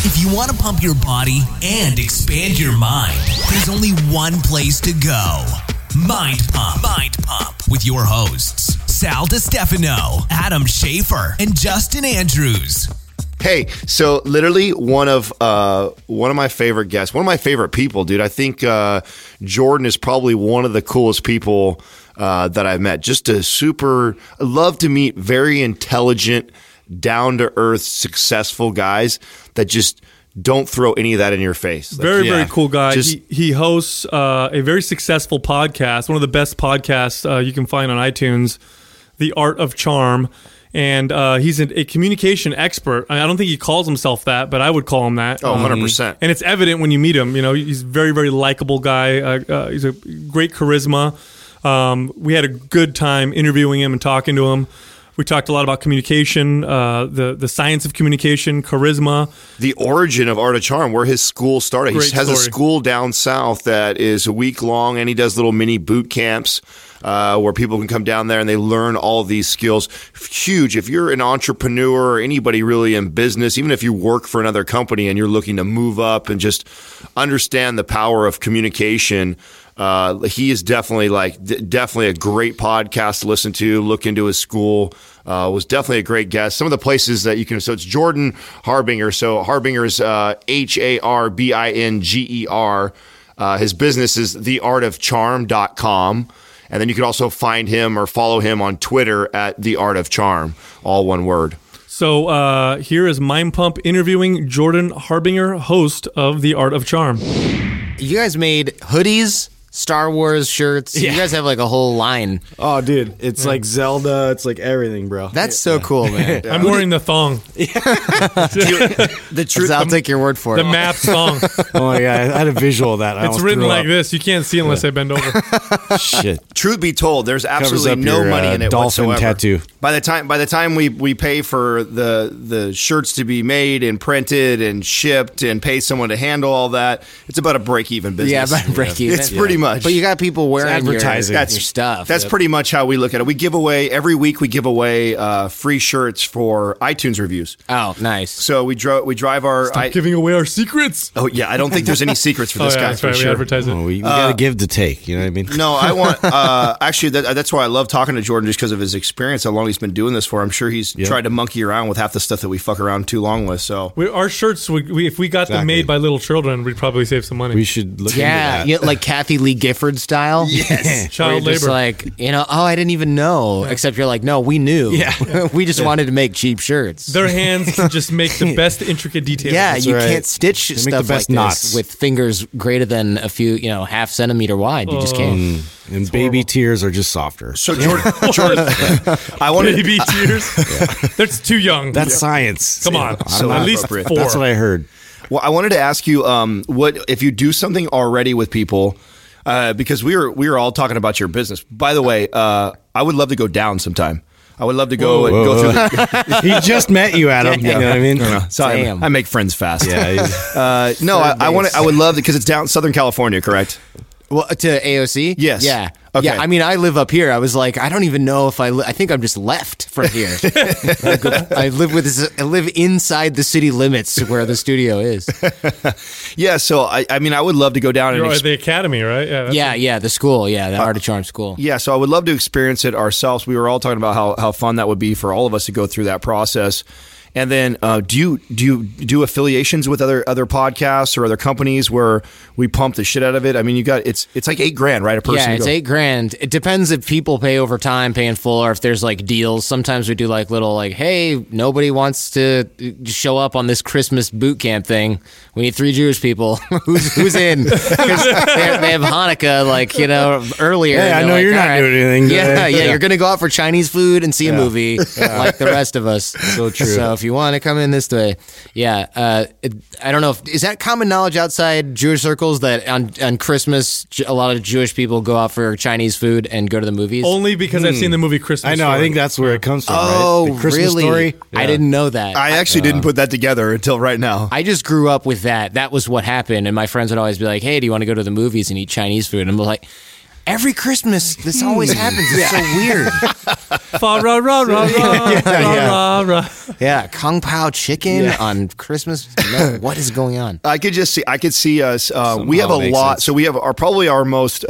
If you want to pump your body and expand your mind, there's only one place to go. Mind Pump. Mind Pump with your hosts, Sal DiStefano, Adam Schafer, and Justin Andrews. Hey, so literally one of my favorite guests, one of my favorite people, dude. I think Jordan is probably one of the coolest people that I've met. Just I love to meet very intelligent, down-to-earth, successful guys that just don't throw any of that in your face. Very cool guy. He hosts a very successful podcast, one of the best podcasts you can find on iTunes, The Art of Charm. And he's a communication expert. I don't think he calls himself that, but I would call him that. Oh, 100%. And it's evident when you meet him. You know, he's a very, very likable guy. He's a great charisma. We had a good time interviewing him and talking to him. We talked a lot about communication, the science of communication, charisma. The origin of Art of Charm, where his school started. He has a school down south that is a week long, and he does little mini boot camps where people can come down there and they learn all of these skills. Huge. If you're an entrepreneur or anybody really in business, even if you work for another company and you're looking to move up and just understand the power of communication, he is definitely a great podcast to listen to. Look into his school. Was definitely a great guest. Some of the places that you can, so it's Jordan Harbinger. So Harbinger's Harbinger. His business is theartofcharm.com. And then you can also find him or follow him on Twitter at The Art of Charm, all one word. So here is Mind Pump interviewing Jordan Harbinger, host of The Art of Charm. You guys made hoodies, Star Wars shirts. Yeah. You guys have like a whole line. Oh, dude. It's like Zelda. It's like everything, bro. That's so cool, man. I'm wearing the thong. The truth. I'll take your word for it. The map thong. Oh, my God. I had a visual of that. It's written like this. You can't see unless I bend over. Shit. Truth be told, there's absolutely no money in it dolphin whatsoever. Tattoo. By the time we pay for the shirts to be made and printed and shipped and pay someone to handle all that, it's about a break-even business. Yeah, about a break-even. It's pretty much. But you got people wearing advertising. your stuff. That's pretty much how we look at it. We give away, every week we give away free shirts for iTunes reviews. Oh, nice. So we drive our... Stop giving away our secrets. Oh, yeah. I don't think there's any secrets for this guy. That's right. For we sure. advertise it. Oh, we got to give to take. You know what I mean? No, I want... actually, that's why I love talking to Jordan, just because of his experience, how long he's been doing this for. I'm sure he's tried to monkey around with half the stuff that we fuck around too long with. So our shirts, if we got them made by little children, we'd probably save some money. We should look into that. Yeah, like Kathy Lee Gifford style. Yes. Child labor. Just like, I didn't even know. Yeah. Except you're like, no, we knew. Yeah. We just wanted to make cheap shirts. Their hands can just make the best intricate details. Yeah, That's you right. can't stitch They stuff like knots. this with fingers greater than a few, half centimeter wide. You just can't. And baby tears are just softter. So Jordan, I wanted baby tears. That's too young. That's science. Come on, So at least 4. That's what I heard. Well, I wanted to ask you, what if you do something already with people? Because we were all talking about your business. By the way, I would love to go down sometime. I would love to go through. He just met you, Adam. You know what I mean? So I make friends fast. Yeah. No, I would love it because it's down Southern California, correct? Well, to AOC? Yes. Yeah. Okay. Yeah, I mean, I live up here. I was like, I don't even know if I think I'm just left from here. I live inside the city limits where the studio is. Yeah, so I mean, I would love to go down You're at the academy, right? Yeah, the school. Yeah, the Art of Charm school. Yeah, so I would love to experience it ourselves. We were all talking about how fun that would be for all of us to go through that process. And then, do you do affiliations with other podcasts or other companies where we pump the shit out of it? I mean, it's like $8,000, right? A person. Yeah, it's $8,000. It depends if people pay overtime, pay in full, or if there's like deals. Sometimes we do like little hey, nobody wants to show up on this Christmas boot camp thing. We need 3 Jewish people. Who's in? Because they have Hanukkah earlier. Hey, I know you're not doing anything. Yeah, you're gonna go out for Chinese food and see a movie like the rest of us. So true. So if you want to come in this way, I don't know is that common knowledge outside Jewish circles that on Christmas a lot of Jewish people go out for Chinese food and go to the movies? Only because I've seen the movie Christmas I know. Story. I think that's where it comes from. Oh, right? The Christmas really? Story. Yeah. I didn't know that. I actually didn't put that together until right now. I just grew up with that. That was what happened, and my friends would always be like, "Hey, do you want to go to the movies and eat Chinese food?" And I'm like, Every Christmas, this always happens. It's so weird. Fa ra ra ra ra ra ra. Yeah, Kung Pao chicken on Christmas. What is going on? I could see us. We have a lot. So we have probably our most.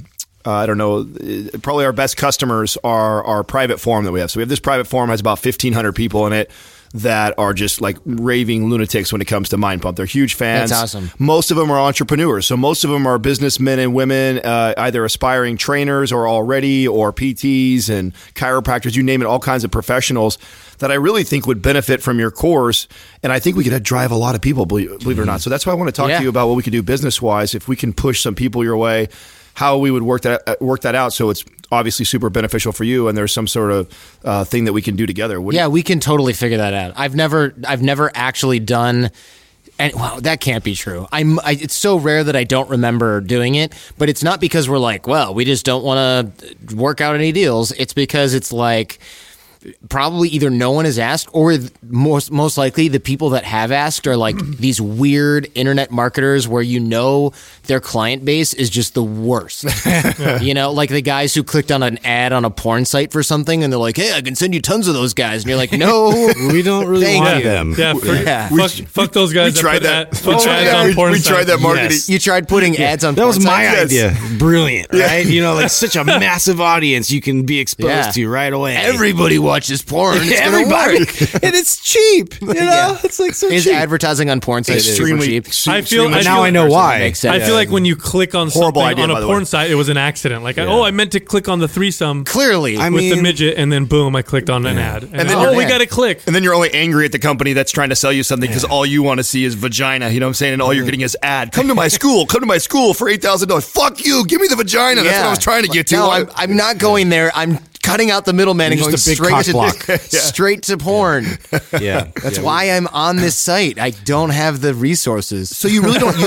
I don't know. Probably our best customers are our private forum that we have. So we have this private forum has about 1,500 people in it that are just like raving lunatics when it comes to Mind Pump. They're huge fans. That's awesome. Most of them are entrepreneurs. So most of them are businessmen and women, either aspiring trainers or already, or PTs and chiropractors, you name it, all kinds of professionals that I really think would benefit from your course. And I think we could drive a lot of people, believe it or not. So that's why I want to talk to you about what we could do business-wise. If we can push some people your way, how we would work that out so it's obviously super beneficial for you, and there's some sort of thing that we can do together. We can totally figure that out. I've never actually done, and wow, that can't be true. It's so rare that I don't remember doing it, but it's not because we're like, well, we just don't want to work out any deals. It's because it's like, probably either no one has asked, or most likely the people that have asked are like these weird internet marketers where their client base is just the worst. Like the guys who clicked on an ad on a porn site for something and they're like, hey, I can send you tons of those guys. And you're like, no, we don't really want them. Fuck those guys. We tried that. We tried that marketing. Yes. You tried putting ads on that porn was my sites? idea. Brilliant, right? Like such a massive audience you can be exposed to right away. Everybody watches porn. It's Everybody. gonna work. And it's cheap. It's like so Is cheap. advertising on porn sites Extremely super cheap? Now I know why. Makes sense. I feel like when you click on Horrible something idea, on by a the porn way. site, it was an accident. Like, I meant to click on the threesome Clearly. with the midget, and then boom, I clicked on an ad. And then we got to click. And then you're only angry at the company that's trying to sell you something because all you want to see is vagina. You know what I'm saying? And all you're getting is ad. Come to my school for $8,000. Fuck you. Give me the vagina. That's what I was trying to get to. No, I'm not going there. I'm cutting out the middleman and You're going just a big cock block. straight to porn. Yeah. That's why I'm on this site. I don't have the resources. So you really don't.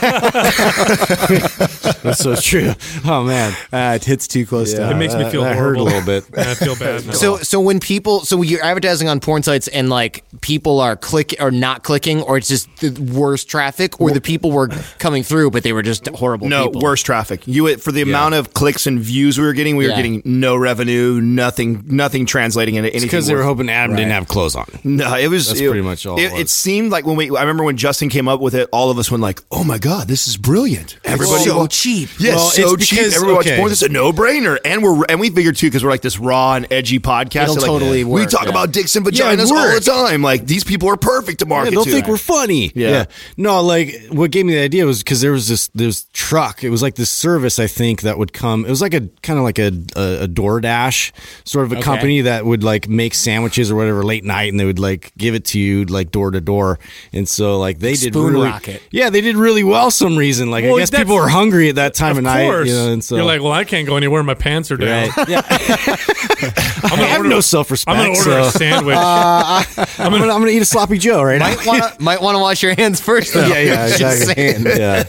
That's so true. Oh man, It hits too close to It makes me feel that horrible. hurt a little bit. I feel bad now. So when you're advertising on porn sites and like people are not clicking, or it's just the worst traffic, or the people were coming through but they were just horrible people. Worse traffic. For the amount of clicks and views we were getting no revenue, nothing translating into anything. Because they were hoping Adam didn't have clothes on. No, it was. That's pretty much all. It seemed like I remember when Justin came up with it, all of us went like, "Oh my god, this is brilliant!" Everybody so cheap. Yes, Well, so it's cheap. because- Everyone watches okay. porn. It's a no-brainer, and we figured too because we're like this raw and edgy podcast. It'll So, like, totally we work, talk yeah. about dicks and Yeah, it vaginas all the works. time. Like these people are perfect to market They'll to. think we're funny. Yeah. No, like what gave me the idea was because there was this truck. It was like this service, I think, that would come. It was like a kind of like a DoorDash sort of a company that would like make sandwiches or whatever late night, and they would like give it to you like door to door. And so like they did Spoon really, rocket. yeah, they did really well. Some reason, like I guess people were hungry at that time of night. course. And so You're like, well, I can't go anywhere. My pants are down. right, yeah. I have no self-respect. I'm going to order a sandwich. I'm gonna eat a sloppy Joe right now. Might want to wash your hands first, though. Yeah, Just exactly.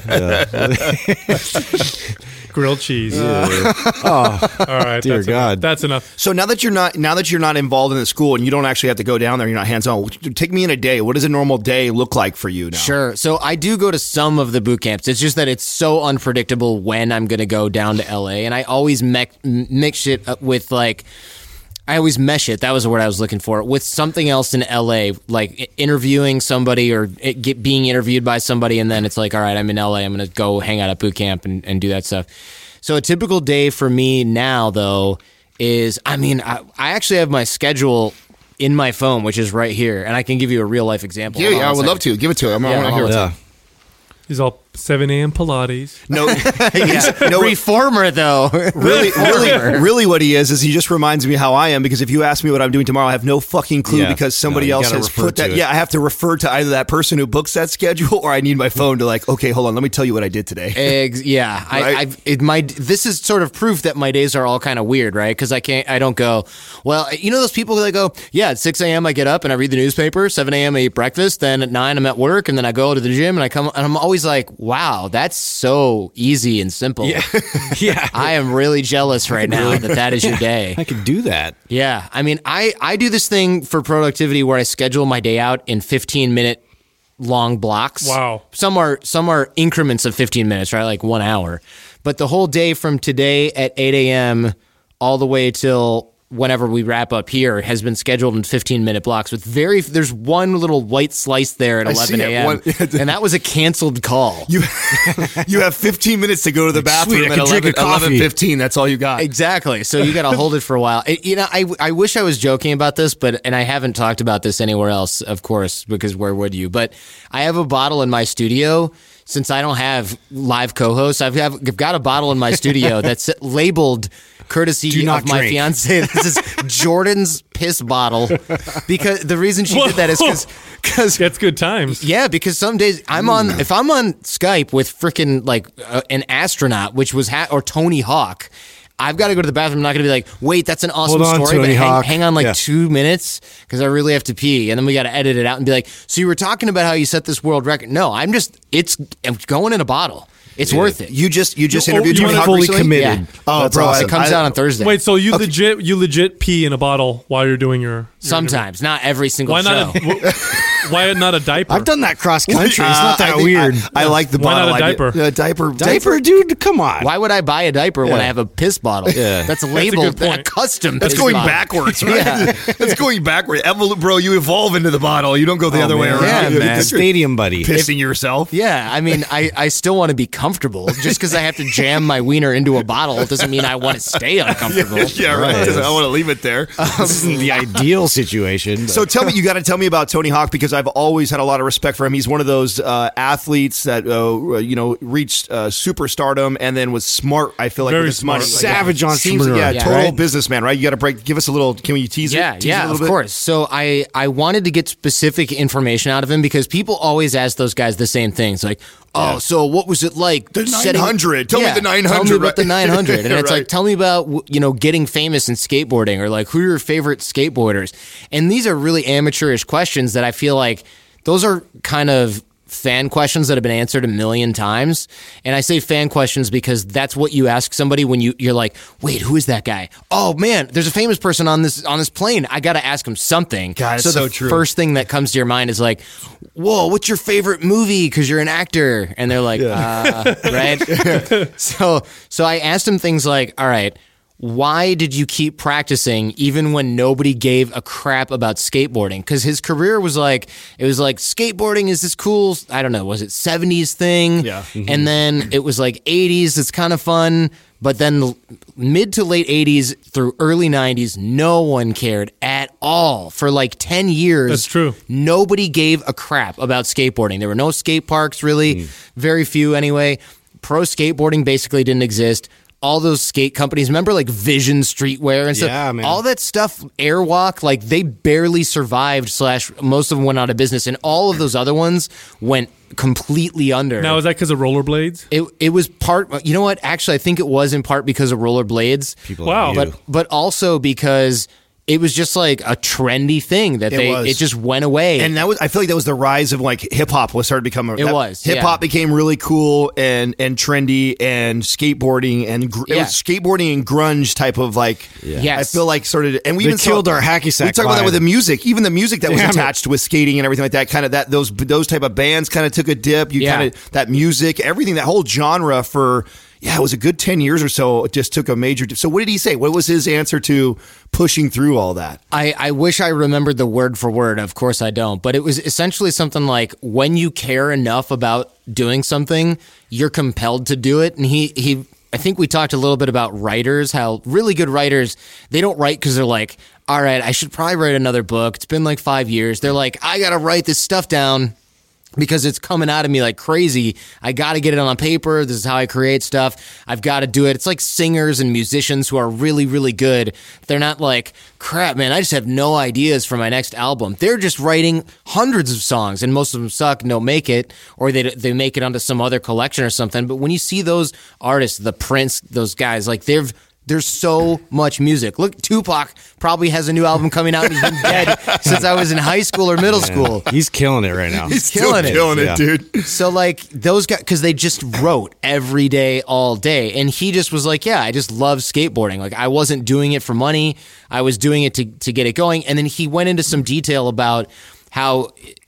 saying. Grilled cheese. Oh, All right. dear that's God. Enough. That's enough. So now that you're not involved in the school and you don't actually have to go down there, you're not hands on. Take me in a day. What does a normal day look like for you now? Sure. So I do go to some of the boot camps. It's just that it's so unpredictable when I'm going to go down to LA, and I always mix it up with like. I always mesh it. That was the word I was looking for. With something else in LA, like interviewing somebody or being interviewed by somebody, and then it's like, all right, I'm in LA. I'm going to go hang out at boot camp and do that stuff. So a typical day for me now, though, is, I actually have my schedule in my phone, which is right here, and I can give you a real life example. Yeah, Hold on I a would second. love to. Give it to him. I want to hear what's yeah. He's all 7 a.m. Pilates. No, Reformer, though. really, what he is he just reminds me how I am, because if you ask me what I'm doing tomorrow, I have no fucking clue Yeah. because somebody No, you else gotta has refer put to that. it. Yeah, I have to refer to either that person who books that schedule, or I need my phone to like, okay, hold on, let me tell you what I did today. Yeah, Right? this is sort of proof that my days are all kind of weird, right? Because I don't go, well, you know those people that go, yeah, at 6 a.m. I get up and I read the newspaper, 7 a.m. I eat breakfast, then at 9 I'm at work, and then I go to the gym and I come, and I'm always like, wow, that's so easy and simple. Yeah. I am really jealous right now that is your day. I could do that. Yeah, I mean, I do this thing for productivity where I schedule my day out in 15-minute long blocks. Wow. Some are increments of 15 minutes, right? Like 1 hour. But the whole day from today at 8 a.m. all the way till whenever we wrap up here has been scheduled in 15-minute blocks with there's one little white slice there at 11 a.m. And that was a canceled call. You have 15 minutes to go to the bathroom at 11:15. That's all you got. Exactly. So you got to hold it for a while. I wish I was joking about this, and I haven't talked about this anywhere else, of course, because where would you? But I have a bottle in my studio. Since I don't have live co-hosts, I've got a bottle in my studio that's labeled courtesy of my fiance. This is Jordan's piss bottle. Because the reason she did that is because that's good times. Yeah, because some days if I'm on Skype with freaking like an astronaut, which was or Tony Hawk, I've got to go to the bathroom. I'm not going to be like, wait, that's an awesome story, but hang on 2 minutes because I really have to pee. And then we got to edit it out and be like, so you were talking about how you set this world record. No, I'm going in a bottle. It's worth it. You just interviewed Tony Hawk fully recently? committed. Yeah. Oh, bro, awesome. It comes out on Thursday. Wait, so you legit pee in a bottle while you're doing your sometimes, not every single show. Why not a diaper? I've done that cross country. It's not that weird. I like the bottle. Why not a diaper? Diaper, dude. Come on. Why would I buy a diaper when I have a piss bottle? Yeah. That's labeled a custom. That's going backwards, right? Yeah. That's going backwards. Bro, you evolve into the bottle. You don't go the other way around. Yeah, man. Stadium buddy. Pissing yourself. Yeah, I mean, I still want to be comfortable. Just because I have to jam my wiener into a bottle doesn't mean I want to stay uncomfortable. Yeah, right. I want to leave it there. This isn't the ideal situation. But. So you got to tell me about Tony Hawk because I've always had a lot of respect for him. He's one of those athletes that reached superstardom and then was smart. I feel like very with his money, savage entrepreneur, total businessman. Right? You got to give us a little. Can you tease it? Yeah, of course. So I wanted to get specific information out of him because people always ask those guys the same things, like, so what was it like? The 900. Tell me the 900. Tell me about the 900. And it's right. like, tell me about getting famous in skateboarding, or like who are your favorite skateboarders? And these are really amateurish questions that I feel like those are kind of fan questions that have been answered a million times. And I say fan questions because that's what you ask somebody when you're like, wait, who is that guy? Oh man, there's a famous person on this plane. I got to ask him something. God, so the first thing that comes to your mind is like, whoa, what's your favorite movie? Because you're an actor. And they're like, right? So I asked him things like, all right, why did you keep practicing even when nobody gave a crap about skateboarding? Because his career was like, skateboarding is this cool, I don't know, was it 70s thing? Yeah. Mm-hmm. And then it was like 80s, it's kind of fun. But then the mid to late 80s through early 90s, no one cared at all. For like 10 years, that's true. Nobody gave a crap about skateboarding. There were no skate parks, really, very few anyway. Pro skateboarding basically didn't exist. All those skate companies, remember like Vision Streetwear and stuff? Yeah, man. All that stuff, Airwalk, like they barely survived / most of them went out of business. And all of those other ones went completely under. Now, is that because of rollerblades? It was part, you know what? Actually, I think it was in part because of rollerblades. People like you. But also because it was just like a trendy thing that it just went away. And I feel like that was the rise of like hip hop was started to become hip hop became really cool and trendy, and skateboarding and it was skateboarding and grunge type of like, I feel like started, and we even killed our hacky sack. We talked about that with the music, even the music that was attached with skating and everything like that, kind of those type of bands kind of took a dip. That music, everything, that whole genre for, it was a good 10 years or so. It just took a major dip. So what did he say? What was his answer to pushing through all that? I wish I remembered the word for word. Of course I don't. But it was essentially something like, when you care enough about doing something, you're compelled to do it. And I think we talked a little bit about writers, how really good writers, they don't write because they're like, all right, I should probably write another book. It's been like 5 years. They're like, I got to write this stuff down because it's coming out of me like crazy. I got to get it on paper. This is how I create stuff. I've got to do it. It's like singers and musicians who are really, really good. They're not like, crap, man, I just have no ideas for my next album. They're just writing hundreds of songs, and most of them suck and don't make it, or they make it onto some other collection or something. But when you see those artists, the Prince, those guys, like there's so much music. Look, Tupac probably has a new album coming out, and he's been dead since I was in high school or middle school. He's killing it right now. He's killing it, dude. So like those guys, because they just wrote every day, all day. And he just was like, I just love skateboarding. Like I wasn't doing it for money. I was doing it to get it going. And then he went into some detail about how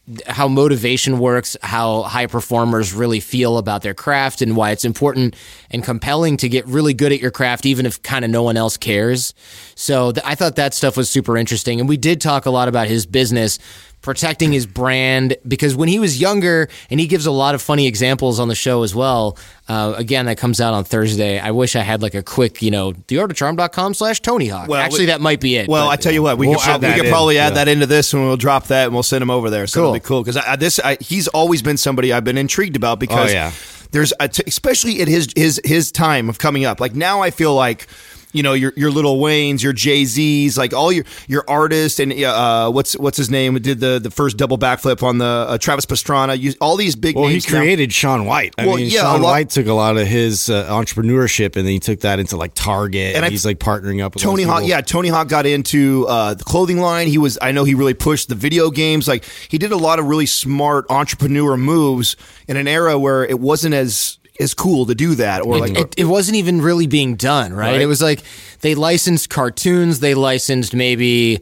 how motivation works, how high performers really feel about their craft, and why it's important and compelling to get really good at your craft, even if kind of no one else cares. So I thought that stuff was super interesting. And we did talk a lot about his business, protecting his brand, because when he was younger, and he gives a lot of funny examples on the show as well. Again, that comes out on Thursday. I wish I had like a quick, theartofcharm.com/TonyHawk. Well, actually, that might be it. Well, I tell you what, we could probably add that into this, and we'll drop that, and we'll send him over there. So it'll be cool, because he's always been somebody I've been intrigued about, because there's especially at his time of coming up. Like now, I feel like, your Lil Waynes, your Jay-Z's, like all your artists, and what's his name, did the first double backflip on the Travis Pastrana, all these big names. Well, he created Shaun White. Shaun White took a lot of his entrepreneurship, and then he took that into like Target, and he's like partnering up with Tony Hawk. Yeah, Tony Hawk got into the clothing line. I know he really pushed the video games. Like he did a lot of really smart entrepreneur moves in an era where it wasn't as cool to do that, or it wasn't even really being done, right? It was like they licensed cartoons, they licensed maybe,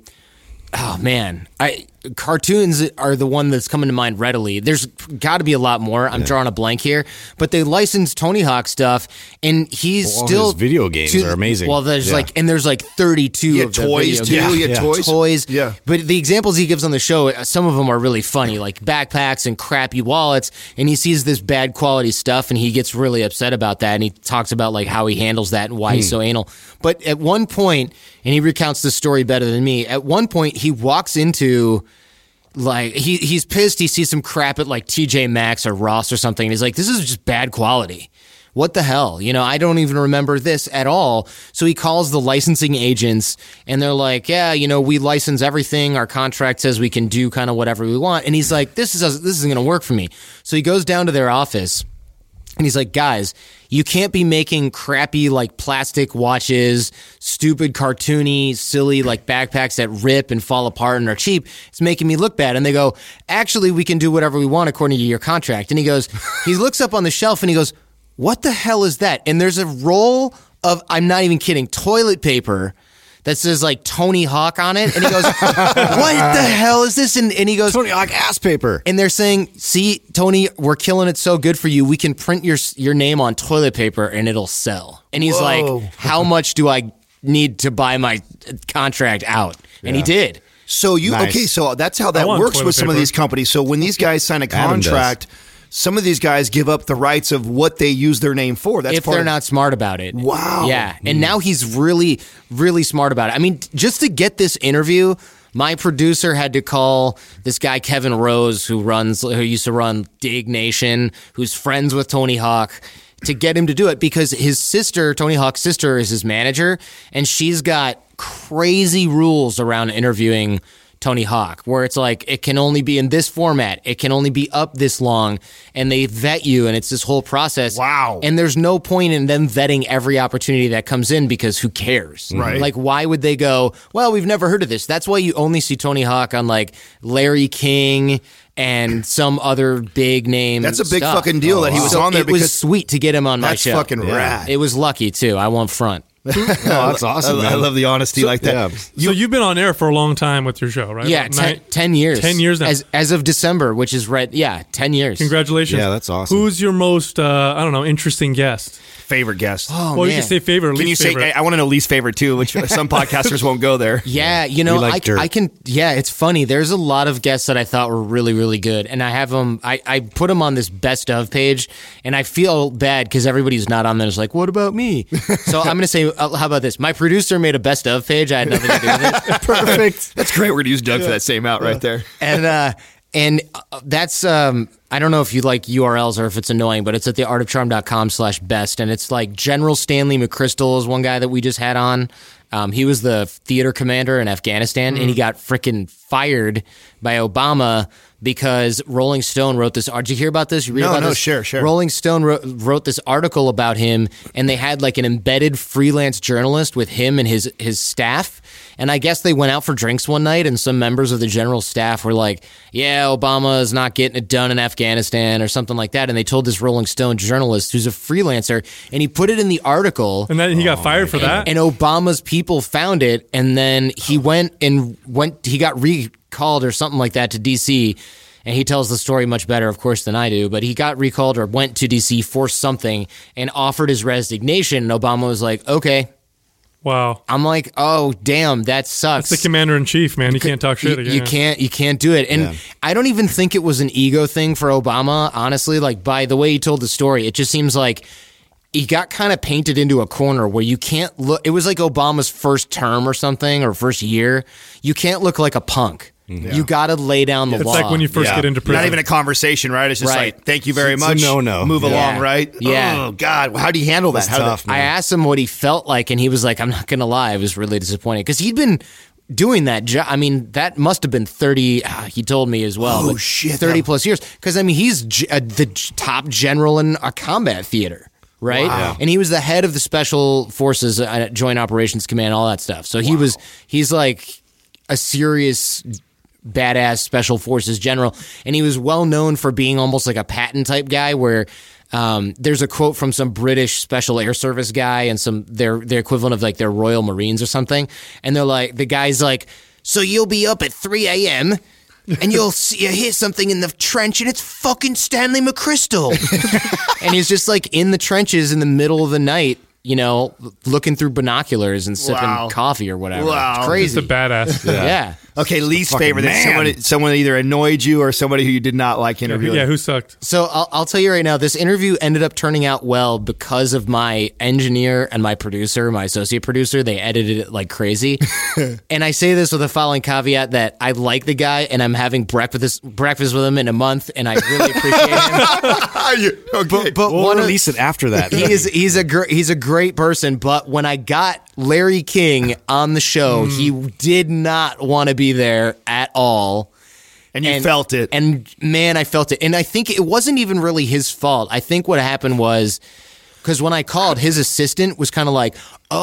cartoons are the one that's coming to mind readily. There's got to be a lot more. I'm drawing a blank here, but they licensed Tony Hawk stuff, and he's still his video games are amazing. Well, there's like 32 of toys the too. Yeah, toys. Yeah, but the examples he gives on the show, some of them are really funny, like backpacks and crappy wallets. And he sees this bad quality stuff, and he gets really upset about that. And he talks about like how he handles that and why he's so anal. But at one point, and he recounts the story better than me. At one point, he walks into, like, he's pissed. He sees some crap at like TJ Maxx or Ross or something. And he's like, this is just bad quality. What the hell? I don't even remember this at all. So he calls the licensing agents, and they're like, yeah, we license everything. Our contract says we can do kind of whatever we want. And he's like, this isn't going to work for me. So he goes down to their office, and he's like, guys, you can't be making crappy like plastic watches, stupid cartoony, silly like backpacks that rip and fall apart and are cheap. It's making me look bad. And they go, actually, we can do whatever we want according to your contract. And he looks up on the shelf and he goes, what the hell is that? And there's a roll of, I'm not even kidding, toilet paper that says like Tony Hawk on it. And he goes, what the hell is this? And he goes, Tony Hawk ass paper. And they're saying, see, Tony, we're killing it so good for you. We can print your name on toilet paper and it'll sell. And he's like, how much do I need to buy my contract out? And he did. So so that's how that works with some of these companies. So when these guys sign a contract, some of these guys give up the rights of what they use their name for. That's if they're not smart about it. Wow. Yeah. And now he's really, really smart about it. I mean, just to get this interview, my producer had to call this guy, Kevin Rose, who used to run Dig Nation, who's friends with Tony Hawk, to get him to do it, because his sister, Tony Hawk's sister, is his manager, and she's got crazy rules around interviewing Tony Hawk, where it's like, it can only be in this format, it can only be up this long, and they vet you, and it's this whole process. Wow. And there's no point in them vetting every opportunity that comes in, because who cares? Right. Like, why would they go, well, we've never heard of this? That's why you only see Tony Hawk on like Larry King and some other big name. That's a big stuff. fucking deal that he was on there. It was sweet to get him on my show. That's fucking rad. It was lucky too. I won't front. That's awesome, man. I love the honesty like that. Yeah. So you've been on air for a long time with your show, right? Yeah, 10 years. 10 years now. As of December, which is 10 years. Congratulations. Yeah, that's awesome. Who's your most, interesting guest? Favorite guest. Oh, well, man. you can say favorite, Can least you favorite. say, I want to know least favorite too, which some podcasters won't go there. Yeah, like I can. Yeah, it's funny. There's a lot of guests that I thought were really, really good, and I have them. I put them on this best of page, and I feel bad because everybody's not on there is like, what about me? So I'm going to say, how about this? My producer made a best of page. I had nothing to do with it. Perfect. That's great. We're going to use Doug for that same out right there. And that's, I don't know if you like URLs or if it's annoying, but it's at theartofcharm.com/best. And it's like General Stanley McChrystal is one guy that we just had on. He was the theater commander in Afghanistan, and he got freaking fired by Obama because Rolling Stone wrote this. Did you hear about this? You read about this? Sure. Rolling Stone wrote this article about him, and they had like an embedded freelance journalist with him and his staff. And I guess they went out for drinks one night, and some members of the general staff were like, yeah, Obama is not getting it done in Afghanistan or something like that. And they told this Rolling Stone journalist who's a freelancer, and he put it in the article. And then he got fired for that? And Obama's people found it, and then he he got recalled or something like that to D.C., and he tells the story much better, of course, than I do, but he got recalled or went to D.C. for something and offered his resignation, and Obama was like, okay. Wow. I'm like, oh, damn, that sucks. It's the commander-in-chief, man. You can't talk shit again. You can't do it. And I don't even think it was an ego thing for Obama, honestly. Like, by the way he told the story, it just seems like he got kind of painted into a corner where you can't look. It was like Obama's first term or something, or first year. You can't look like a punk. You got to lay down the law. It's like when you first get into prison. Not even a conversation, right? It's just like, thank you very much. No. Move along, right? Yeah. Oh, God. How do you handle that? Tough, I asked him what he felt like, and he was like, I'm not going to lie. I was really disappointed because he'd been doing that job. I mean, that must have been 30, he told me as well. Oh, shit. 30 plus years. Because, I mean, he's the top general in a combat theater. Right? Wow. And he was the head of the Special Forces, Joint Operations Command, all that stuff. So he's like a serious badass Special Forces general. And he was well known for being almost like a Patton type guy where there's a quote from some British Special Air Service guy and their equivalent of like their Royal Marines or something. And they're like, the guy's like, so you'll be up at 3 a.m., and you hear something in the trench, and it's fucking Stanley McChrystal. And he's just like in the trenches in the middle of the night, you know, looking through binoculars and sipping coffee or whatever. Wow. It's crazy. Just a badass. Yeah. Okay, least favorite. man. Someone either annoyed you or somebody who you did not like interviewing. Yeah, who sucked? So I'll tell you right now, this interview ended up turning out well because of my engineer and my producer, my associate producer. They edited it like crazy. And I say this with the following caveat that I like the guy and I'm having breakfast with him in a month and I really appreciate him. Okay. But We'll release it after that. he's a great person, but when I got Larry King on the show, he did not want to be there at all. And you felt it. And man, I felt it. And I think it wasn't even really his fault. I think what happened was, because when I called, his assistant was kind of like,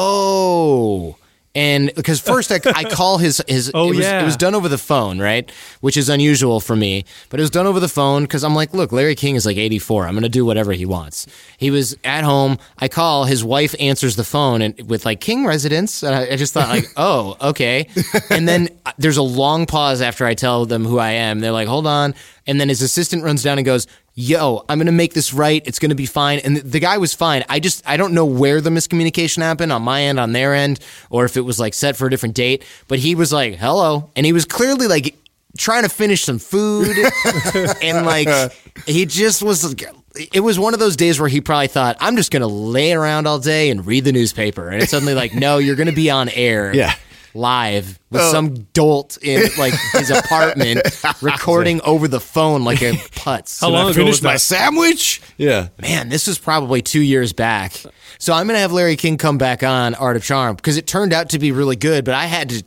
oh. And because first I call his it was done over the phone, right? Which is unusual for me, but it was done over the phone because I'm like, look, Larry King is like 84. I'm going to do whatever he wants. He was at home. I call, his wife answers the phone and with like King residence. And I just thought like, oh, okay. And then there's a long pause after I tell them who I am. They're like, hold on. And then his assistant runs down and goes, yo, I'm going to make this right. It's going to be fine. And the guy was fine. I don't know where the miscommunication happened on my end, on their end, or if it was like set for a different date. But he was like, hello. And he was clearly like trying to finish some food. And like, he just was, it was one of those days where he probably thought, I'm just going to lay around all day and read the newspaper. And it's suddenly like, no, you're going to be on air. Yeah. Live with some dolt in like his apartment recording over the phone like a putz. How long ago was my that? sandwich? Yeah. Man, this was probably 2 years back. So I'm going to have Larry King come back on Art of Charm because it turned out to be really good, but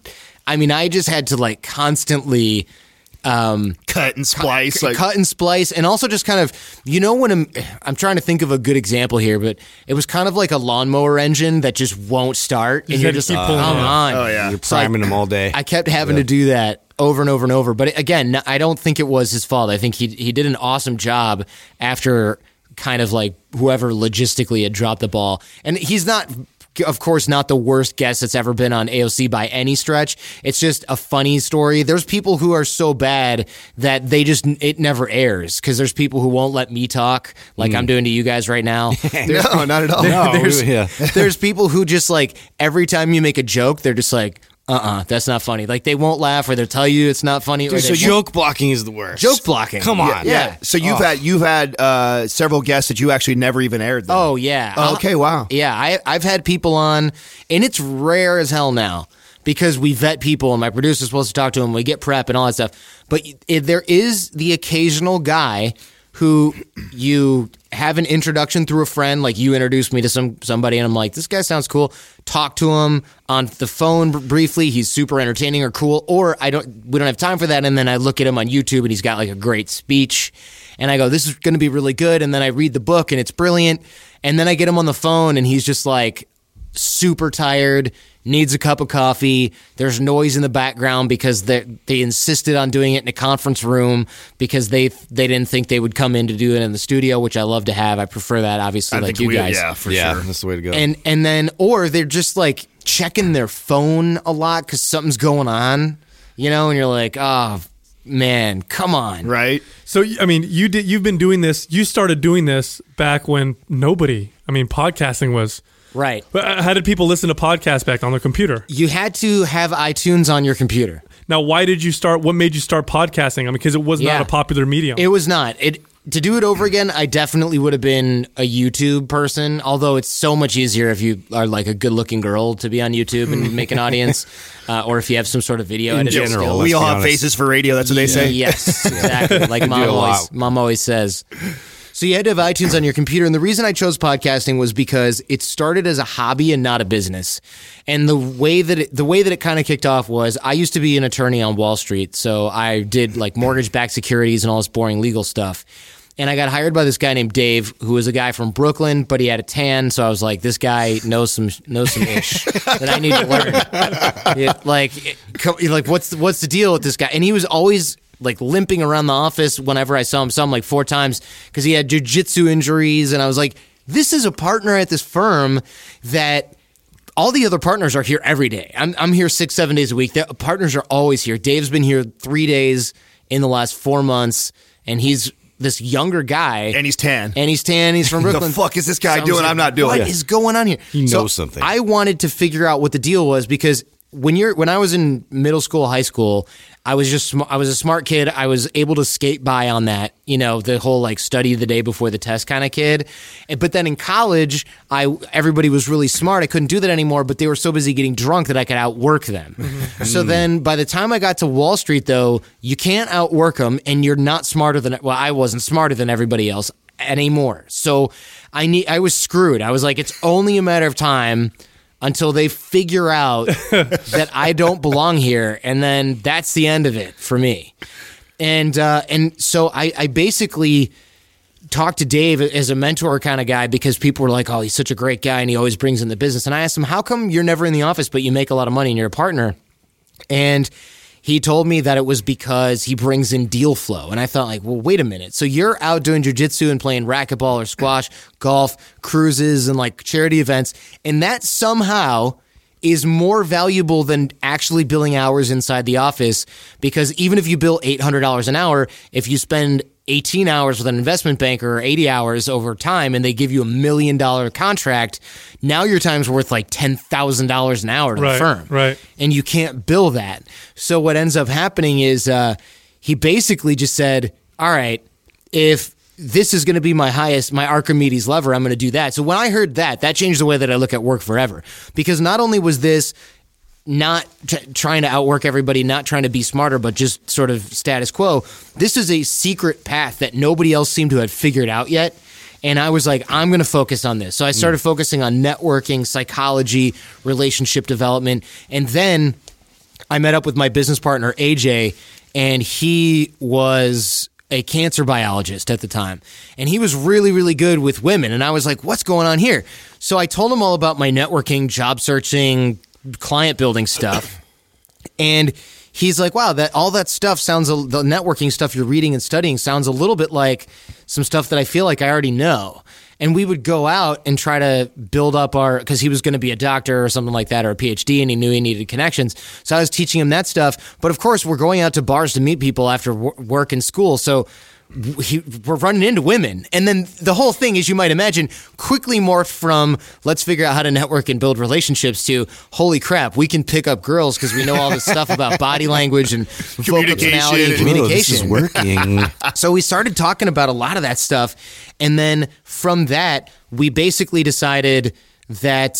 I just had to like constantly cut and splice. Cut and splice. And also just kind of, you know, when I'm trying to think of a good example here, but it was kind of like a lawnmower engine that just won't start. And you're just like, come on. Oh, yeah. You're priming them all day. I kept having to do that over and over and over. But again, I don't think it was his fault. I think he did an awesome job after kind of like whoever logistically had dropped the ball. And he's not, of course, not the worst guest that's ever been on AOC by any stretch. It's just a funny story. There's people who are so bad that it never airs because there's people who won't let me talk like I'm doing to you guys right now. No, not at all. There's people who just like every time you make a joke, they're just like, that's not funny. Like they won't laugh or they'll tell you it's not funny. Dude, so joke blocking is the worst. Joke blocking. Come on. Yeah. So you've had several guests that you actually never even aired. Then. Oh yeah. Okay. Wow. Yeah. I've had people on, and it's rare as hell now because we vet people, and my producer's supposed to talk to them. We get prep and all that stuff. But there is the occasional guy who you have an introduction through a friend, like you introduced me to somebody, and I'm like, this guy sounds cool. Talk to him on the phone briefly. He's super entertaining or cool. Or we don't have time for that. And then I look at him on YouTube and he's got like a great speech. And I go, this is going to be really good. And then I read the book and it's brilliant. And then I get him on the phone and he's just like super tired, needs a cup of coffee. There's noise in the background because they insisted on doing it in a conference room because they didn't think they would come in to do it in the studio, which I love to have. I prefer that, obviously, like you guys. Yeah, for Yeah, sure. that's the way to go. And then, or they're just like checking their phone a lot because something's going on, you know, and you're like, oh, man, come on. Right. So, I mean, you've been doing this. You started doing this back when podcasting was. Right. How did people listen to podcasts back on their computer? You had to have iTunes on your computer. Now, why did you start? What made you start podcasting? I mean, because it was not a popular medium. It was not. To do it over again, I definitely would have been a YouTube person, although it's so much easier if you are like a good-looking girl to be on YouTube and make an audience, or if you have some sort of video editing skill. We all have faces for radio, that's what they say. Yes, exactly. Like mom always says. So you had to have iTunes on your computer, and the reason I chose podcasting was because it started as a hobby and not a business. And the way that it kind of kicked off was I used to be an attorney on Wall Street, so I did like mortgage-backed securities and all this boring legal stuff. And I got hired by this guy named Dave, who was a guy from Brooklyn, but he had a tan. So I was like, this guy knows some ish that I need to learn. What's the deal with this guy? And he was always like limping around the office whenever I saw him like 4 times because he had jiu-jitsu injuries. And I was like, this is a partner at this firm that all the other partners are here every day. I'm here 6-7 days a week. The partners are always here. Dave's been here 3 days in the last 4 months, and he's this younger guy. And he's tan. He's from Brooklyn. The fuck is this guy doing? I'm not doing. What is going on here? He knows something. I wanted to figure out what the deal was because when I was in middle school, high school, I was a smart kid. I was able to skate by on that, the whole like study the day before the test kind of kid. But then in college, everybody was really smart. I couldn't do that anymore, but they were so busy getting drunk that I could outwork them. So then by the time I got to Wall Street, though, you can't outwork them, and you're not smarter than. Well, I wasn't smarter than everybody else anymore. So I was screwed. I was like, it's only a matter of time until they figure out that I don't belong here, and then that's the end of it for me. And so I basically talked to Dave as a mentor kind of guy because people were like, oh, he's such a great guy, and he always brings in the business. And I asked him, how come you're never in the office, but you make a lot of money and you're a partner? And he told me that it was because he brings in deal flow. And I thought, like, well, wait a minute. So you're out doing jiu-jitsu and playing racquetball or squash, golf, cruises, and like charity events. And that somehow is more valuable than actually billing hours inside the office. Because even if you bill $800 an hour, if you spend 18 hours with an investment banker or 80 hours over time and they give you $1 million contract, now your time's worth like $10,000 an hour to the firm. Right. And you can't bill that. So what ends up happening is he basically just said, all right, if this is going to be my Archimedes lever, I'm going to do that. So when I heard that changed the way that I look at work forever. Because not only was this not trying to outwork everybody, not trying to be smarter, but just sort of status quo. This is a secret path that nobody else seemed to have figured out yet. And I was like, I'm going to focus on this. So I started focusing on networking, psychology, relationship development. And then I met up with my business partner, AJ, and he was a cancer biologist at the time. And he was really, really good with women. And I was like, what's going on here? So I told him all about my networking, job searching, client building stuff. And he's like, wow, all that stuff sounds, the networking stuff you're reading and studying sounds a little bit like some stuff that I feel like I already know. And we would go out and try to build up because he was going to be a doctor or something like that, or a PhD, and he knew he needed connections. So I was teaching him that stuff. But of course, we're going out to bars to meet people after work and school. So we're running into women. And then the whole thing, as you might imagine, quickly morphed from let's figure out how to network and build relationships to holy crap, we can pick up girls because we know all this stuff about body language and vocal tonality and communication. Oh, this is working. So we started talking about a lot of that stuff. And then from that, we basically decided that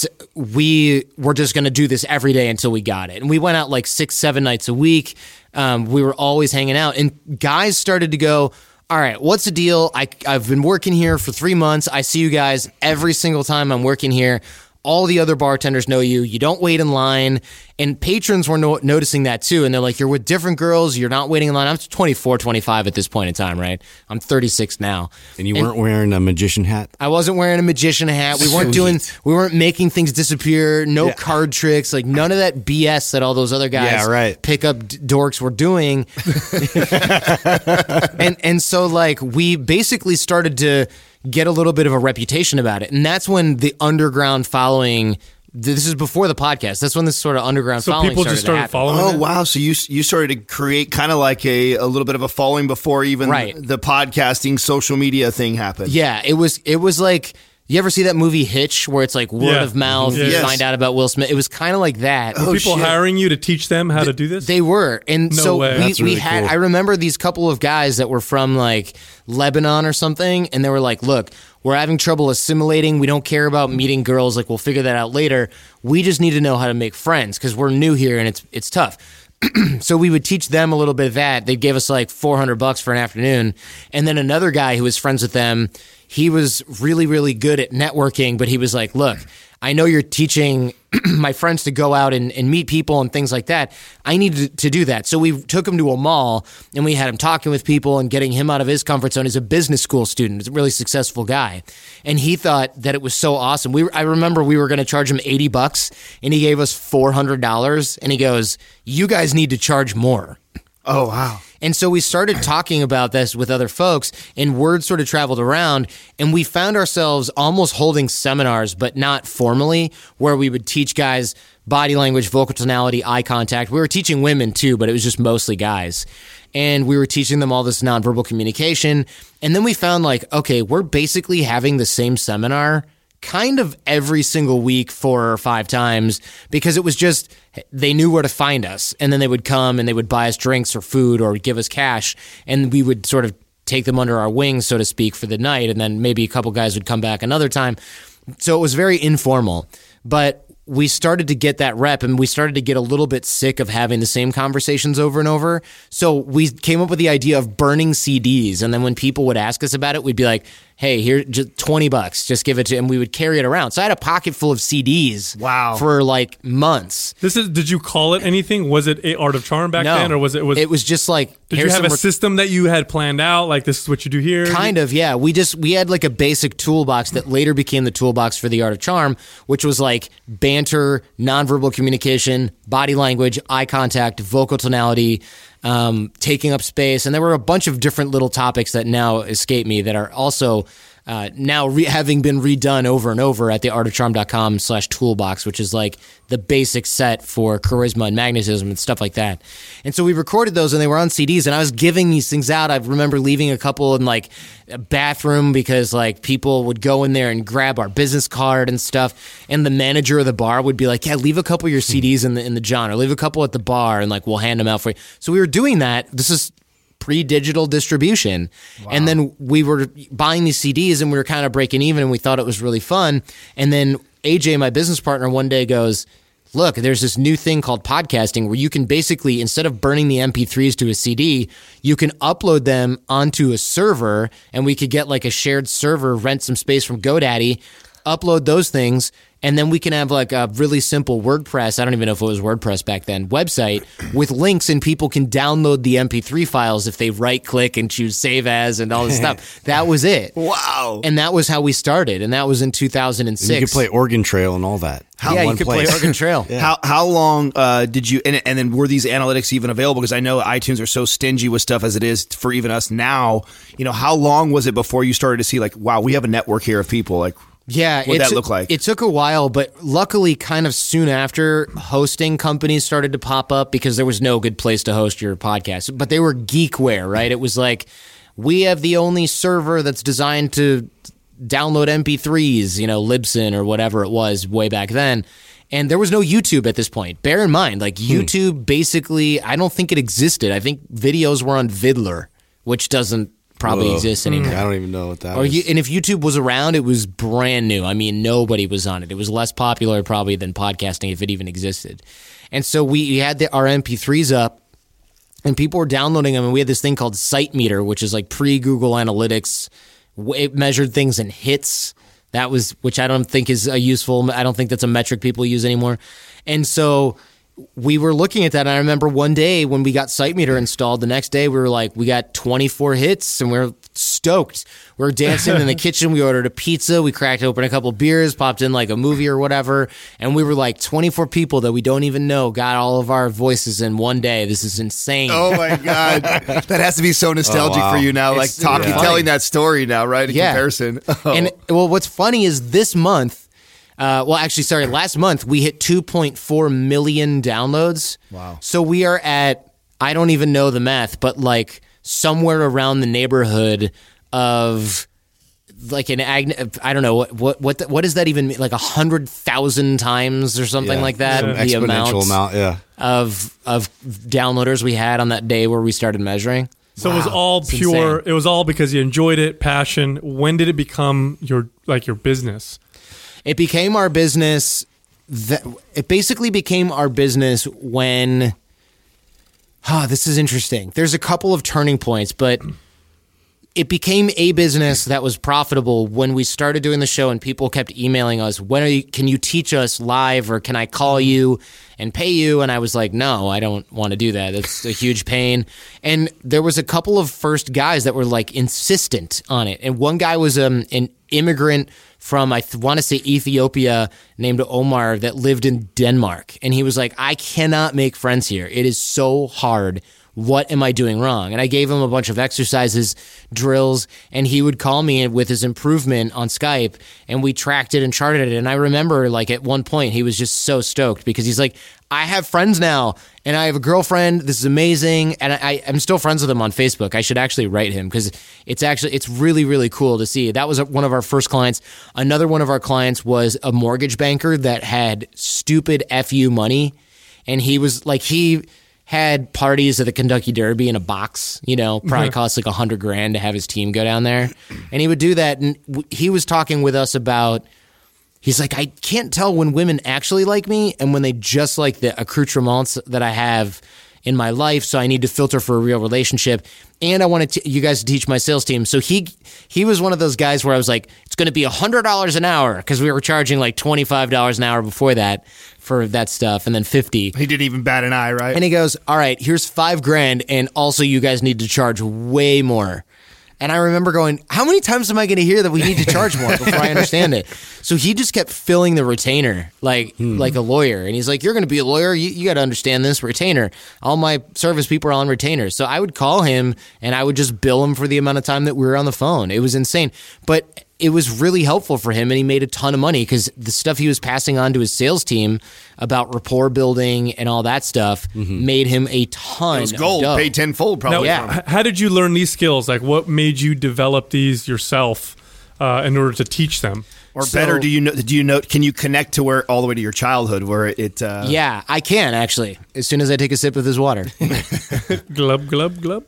we were just going to do this every day until we got it. And we went out like 6-7 nights a week. We were always hanging out. And guys started to go, all right, what's the deal? I've been working here for 3 months. I see you guys every single time I'm working here. All the other bartenders know you. You don't wait in line. And patrons were noticing that too. And they're like, you're with different girls. You're not waiting in line. I'm 24, 25 at this point in time, right? I'm 36 now. And you weren't wearing a magician hat? I wasn't wearing a magician hat. We weren't making things disappear. No card tricks. Like none of that BS that all those other guys pickup dorks were doing. and so like we basically started to get a little bit of a reputation about it. And that's when the underground following this is before the podcast. That's when this sort of underground following people just started following. Oh wow! So you started to create kind of like a little bit of a following before even the podcasting social media thing happened. Yeah, it was like. You ever see that movie Hitch, where it's like word of mouth, you find out about Will Smith? It was kind of like that. Were people hiring you to teach them how to do this? They were. And no so way. we had, cool. I remember these couple of guys that were from like Lebanon or something, and they were like, look, we're having trouble assimilating. We don't care about meeting girls. Like, we'll figure that out later. We just need to know how to make friends because we're new here and it's tough. So we would teach them a little bit of that. They gave us like $400 for an afternoon. And then another guy who was friends with them, he was really, really good at networking, but he was like, look, I know you're teaching my friends to go out and meet people and things like that. I need to do that. So we took him to a mall and we had him talking with people and getting him out of his comfort zone. He's a business school student. He's a really successful guy. And he thought that it was so awesome. I remember we were going to charge him $80 and he gave us $400 and he goes, you guys need to charge more. Oh, wow. And so we started talking about this with other folks, and word sort of traveled around, and we found ourselves almost holding seminars, but not formally, where we would teach guys body language, vocal tonality, eye contact. We were teaching women too, but it was just mostly guys. And we were teaching them all this nonverbal communication. And then we found like, okay, we're basically having the same seminar kind of every single week 4 or 5 times because it was just they knew where to find us, and then they would come and they would buy us drinks or food or give us cash, and we would sort of take them under our wings, so to speak, for the night, and then maybe a couple guys would come back another time. So it was very informal, but we started to get that rep, and we started to get a little bit sick of having the same conversations over and over. So we came up with the idea of burning CDs, and then when people would ask us about it, we'd be like, hey, here, just $20, just give it to, and we would carry it around. So I had a pocket full of CDs for like months. Did you call it anything? Was it Art of Charm back then? Or it was just like, did you have a system that you had planned out? Like, this is what you do here? Kind of, yeah. We had like a basic toolbox that later became the toolbox for the Art of Charm, which was like banter, nonverbal communication, body language, eye contact, vocal tonality, taking up space. And there were a bunch of different little topics that now escape me that are also now having been redone over and over at theartofcharm.com/toolbox, which is like the basic set for charisma and magnetism and stuff like that. And so we recorded those and they were on CDs, and I was giving these things out. I remember leaving a couple in like a bathroom because like people would go in there and grab our business card and stuff. And the manager of the bar would be like, yeah, leave a couple of your CDs in the John, or leave a couple at the bar and like we'll hand them out for you. So we were doing that. This is pre-digital distribution. Wow. And then we were buying these CDs and we were kind of breaking even, and we thought it was really fun. And then AJ, my business partner, one day goes, look, there's this new thing called podcasting where you can basically, instead of burning the MP3s to a CD, you can upload them onto a server, and we could get like a shared server, rent some space from GoDaddy, upload those things, and then we can have like a really simple WordPress, I don't even know if it was WordPress back then, website with links, and people can download the MP3 files if they right-click and choose Save As and all this stuff. That was it. Wow. And that was how we started, and that was in 2006. And you could play Oregon Trail and all that. You could play Oregon Trail. Yeah. How long did you, and then were these analytics even available? Because I know iTunes are so stingy with stuff as it is for even us now. You know, how long was it before you started to see like, wow, we have a network here of people, like, yeah, what did that look like? It took a while, but luckily kind of soon after, hosting companies started to pop up because there was no good place to host your podcast. But they were geekware, right? It was like, we have the only server that's designed to download MP3s, you know, Libsyn or whatever it was way back then. And there was no YouTube at this point. Bear in mind, like YouTube basically, I don't think it existed. I think videos were on Vidler, which doesn't probably exists anymore. I don't even know what that is. And if YouTube was around, it was brand new. I mean, nobody was on it. It was less popular probably than podcasting if it even existed. And so we had our MP3s up, and people were downloading them, and we had this thing called SiteMeter, which is like pre-Google Analytics. It measured things in hits. That was, which I don't think is a useful, I don't think that's a metric people use anymore. And so we were looking at that, and I remember one day when we got SiteMeter installed, the next day we were like, we got 24 hits, and we were stoked. We were dancing in the kitchen. We ordered a pizza. We cracked open a couple beers, popped in like a movie or whatever, and we were like 24 people that we don't even know got all of our voices in one day. This is insane. Oh my God. That has to be so nostalgic for you now, like telling that story now, right? In comparison. And well, what's funny is this month, Last month we hit 2.4 million downloads. Wow. So we are at, I don't even know the math, but like somewhere around the neighborhood of like I don't know what does that even mean? Like 100,000 times or something like that. Some exponential amount, of downloaders we had on that day where we started measuring. So it was all pure. Insane. It was all because you enjoyed it, passion. When did it become your business? It became our business. It basically became our business when. This is interesting. There's a couple of turning points, but it became a business that was profitable when we started doing the show and people kept emailing us, can you teach us live or can I call you and pay you? And I was like, no, I don't want to do that. It's a huge pain. And there was a couple of first guys that were like insistent on it. And one guy was an immigrant from, I want to say Ethiopia, named Omar, that lived in Denmark. And he was like, I cannot make friends here. It is so hard. What am I doing wrong? And I gave him a bunch of exercises, drills, and he would call me with his improvement on Skype, and we tracked it and charted it. And I remember, like, at one point, he was just so stoked because he's like, I have friends now, and I have a girlfriend. This is amazing. And I'm still friends with him on Facebook. I should actually write him because it's really, really cool to see. That was one of our first clients. Another one of our clients was a mortgage banker that had stupid FU money, and he was like, he had parties at the Kentucky Derby in a box, probably cost like $100,000 to have his team go down there. And he would do that. And he was talking with us about, he's like, I can't tell when women actually like me and when they just like the accoutrements that I have in my life. So I need to filter for a real relationship. And I wanted you guys to teach my sales team. So he was one of those guys where I was like, it's going to be $100 an hour because we were charging like $25 an hour before that for that stuff, and then $50. He didn't even bat an eye, right? And he goes, all right, here's $5,000, and also you guys need to charge way more. And I remember going, how many times am I going to hear that we need to charge more before I understand it? So he just kept filling the retainer like a lawyer. And he's like, you're going to be a lawyer. You got to understand this retainer. All my service people are on retainer. So I would call him and I would just bill him for the amount of time that we were on the phone. It was insane. But it was really helpful for him, and he made a ton of money because the stuff he was passing on to his sales team about rapport building and all that stuff made him a ton. It was gold, of dough. paid tenfold probably. Now, how did you learn these skills? Like, what made you develop these yourself in order to teach them? Or better, do you know? Can you connect to where all the way to your childhood where it? Yeah, I can actually. As soon as I take a sip of this water, glub glub glub.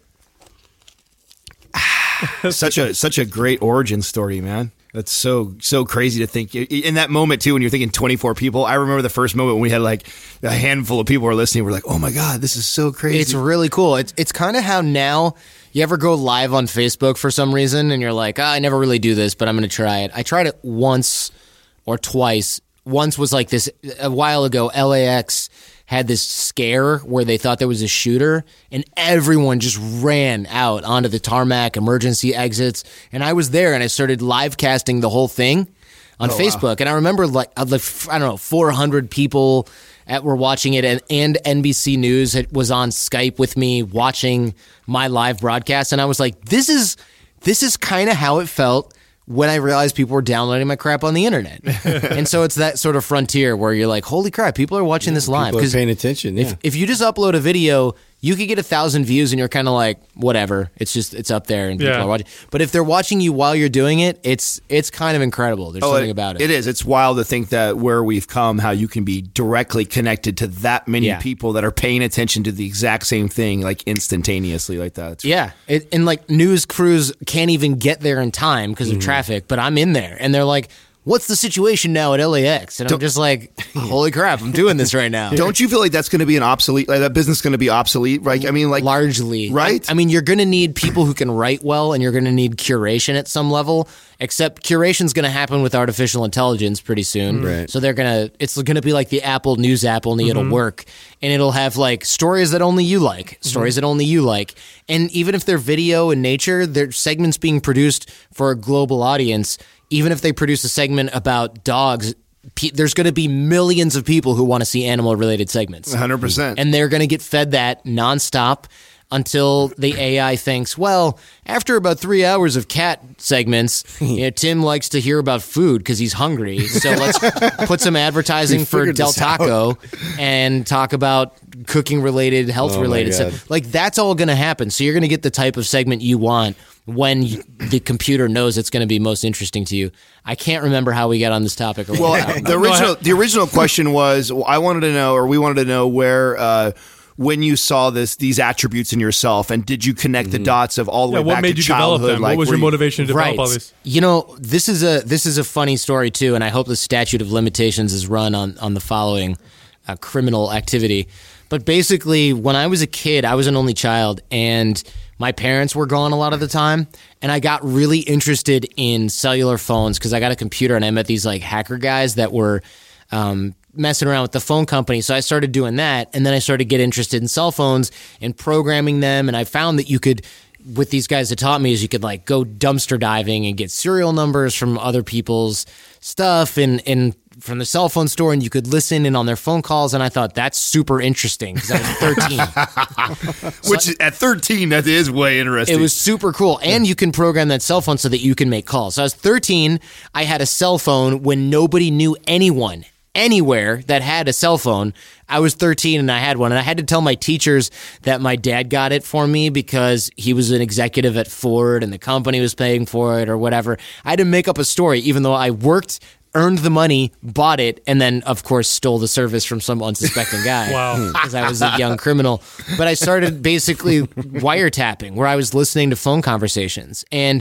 Such a great origin story, man. That's so crazy to think in that moment too. When you're thinking 24 people, I remember the first moment when we had like a handful of people were listening. We're like, oh my god, this is so crazy. It's really cool. It's kind of how now you ever go live on Facebook for some reason, and you're like, I never really do this, but I'm going to try it. I tried it once or twice. Once was like this a while ago. LAX had this scare where they thought there was a shooter, and everyone just ran out onto the tarmac, emergency exits. And I was there, and I started live casting the whole thing on Facebook. Wow. And I remember like I don't know, 400 people were watching it, and NBC News was on Skype with me watching my live broadcast. And I was like, this is kind of how it felt when I realized people were downloading my crap on the internet. And so it's that sort of frontier where you're like, holy crap, people are watching this live. People are paying attention, yeah. If you just upload a video, you could get 1,000 views and you're kind of like, whatever. It's up there and people are watching. But if they're watching you while you're doing it, it's kind of incredible. There's something about it. It is. It's wild to think that where we've come, how you can be directly connected to that many people that are paying attention to the exact same thing, like instantaneously like that. And like news crews can't even get there in time because of traffic, but I'm in there and they're like, what's the situation now at LAX? And I'm just like, holy crap, I'm doing this right now. Don't you feel like that's going to be an obsolete, like that business is going to be obsolete, right? I mean, like largely, right? I mean, you're going to need people who can write well, and you're going to need curation at some level. Except curation's going to happen with artificial intelligence pretty soon. Right. So it's going to be like the Apple News app, only it'll work, and it'll have like stories that only you like, stories that only you like, and even if they're video in nature, they're segments being produced for a global audience. Even if they produce a segment about dogs, there's going to be millions of people who want to see animal-related segments. 100%. And they're going to get fed that nonstop. until the AI thinks, well, after about 3 hours of cat segments, Tim likes to hear about food because he's hungry. So let's put some advertising for Del Taco and talk about cooking-related, health-related stuff. Like, that's all going to happen. So you're going to get the type of segment you want when the computer knows it's going to be most interesting to you. I can't remember how we got on this topic. Well, the original question was, we wanted to know where, when you saw these attributes in yourself, and did you connect the dots of all the way back to childhood? Develop them? What was your motivation to develop all this? You know, this is a funny story too, and I hope the statute of limitations is run on the following criminal activity. But basically, when I was a kid, I was an only child, and my parents were gone a lot of the time, and I got really interested in cellular phones because I got a computer and I met these like hacker guys that were messing around with the phone company. So I started doing that, and then I started to get interested in cell phones and programming them, and I found that you could, with these guys that taught me, is you could like go dumpster diving and get serial numbers from other people's stuff and from the cell phone store, and you could listen in on their phone calls, and I thought that's super interesting because I was 13. Which at 13, that is way interesting. It was super cool, and you can program that cell phone so that you can make calls. So I was 13, I had a cell phone when nobody knew anyone anywhere that had a cell phone. I was 13 and I had one, and I had to tell my teachers that my dad got it for me because he was an executive at Ford and the company was paying for it or whatever. I had to make up a story, even though I worked, earned the money, bought it, and then, of course, stole the service from some unsuspecting guy. Wow. Because I was a young criminal. But I started basically wiretapping, where I was listening to phone conversations. And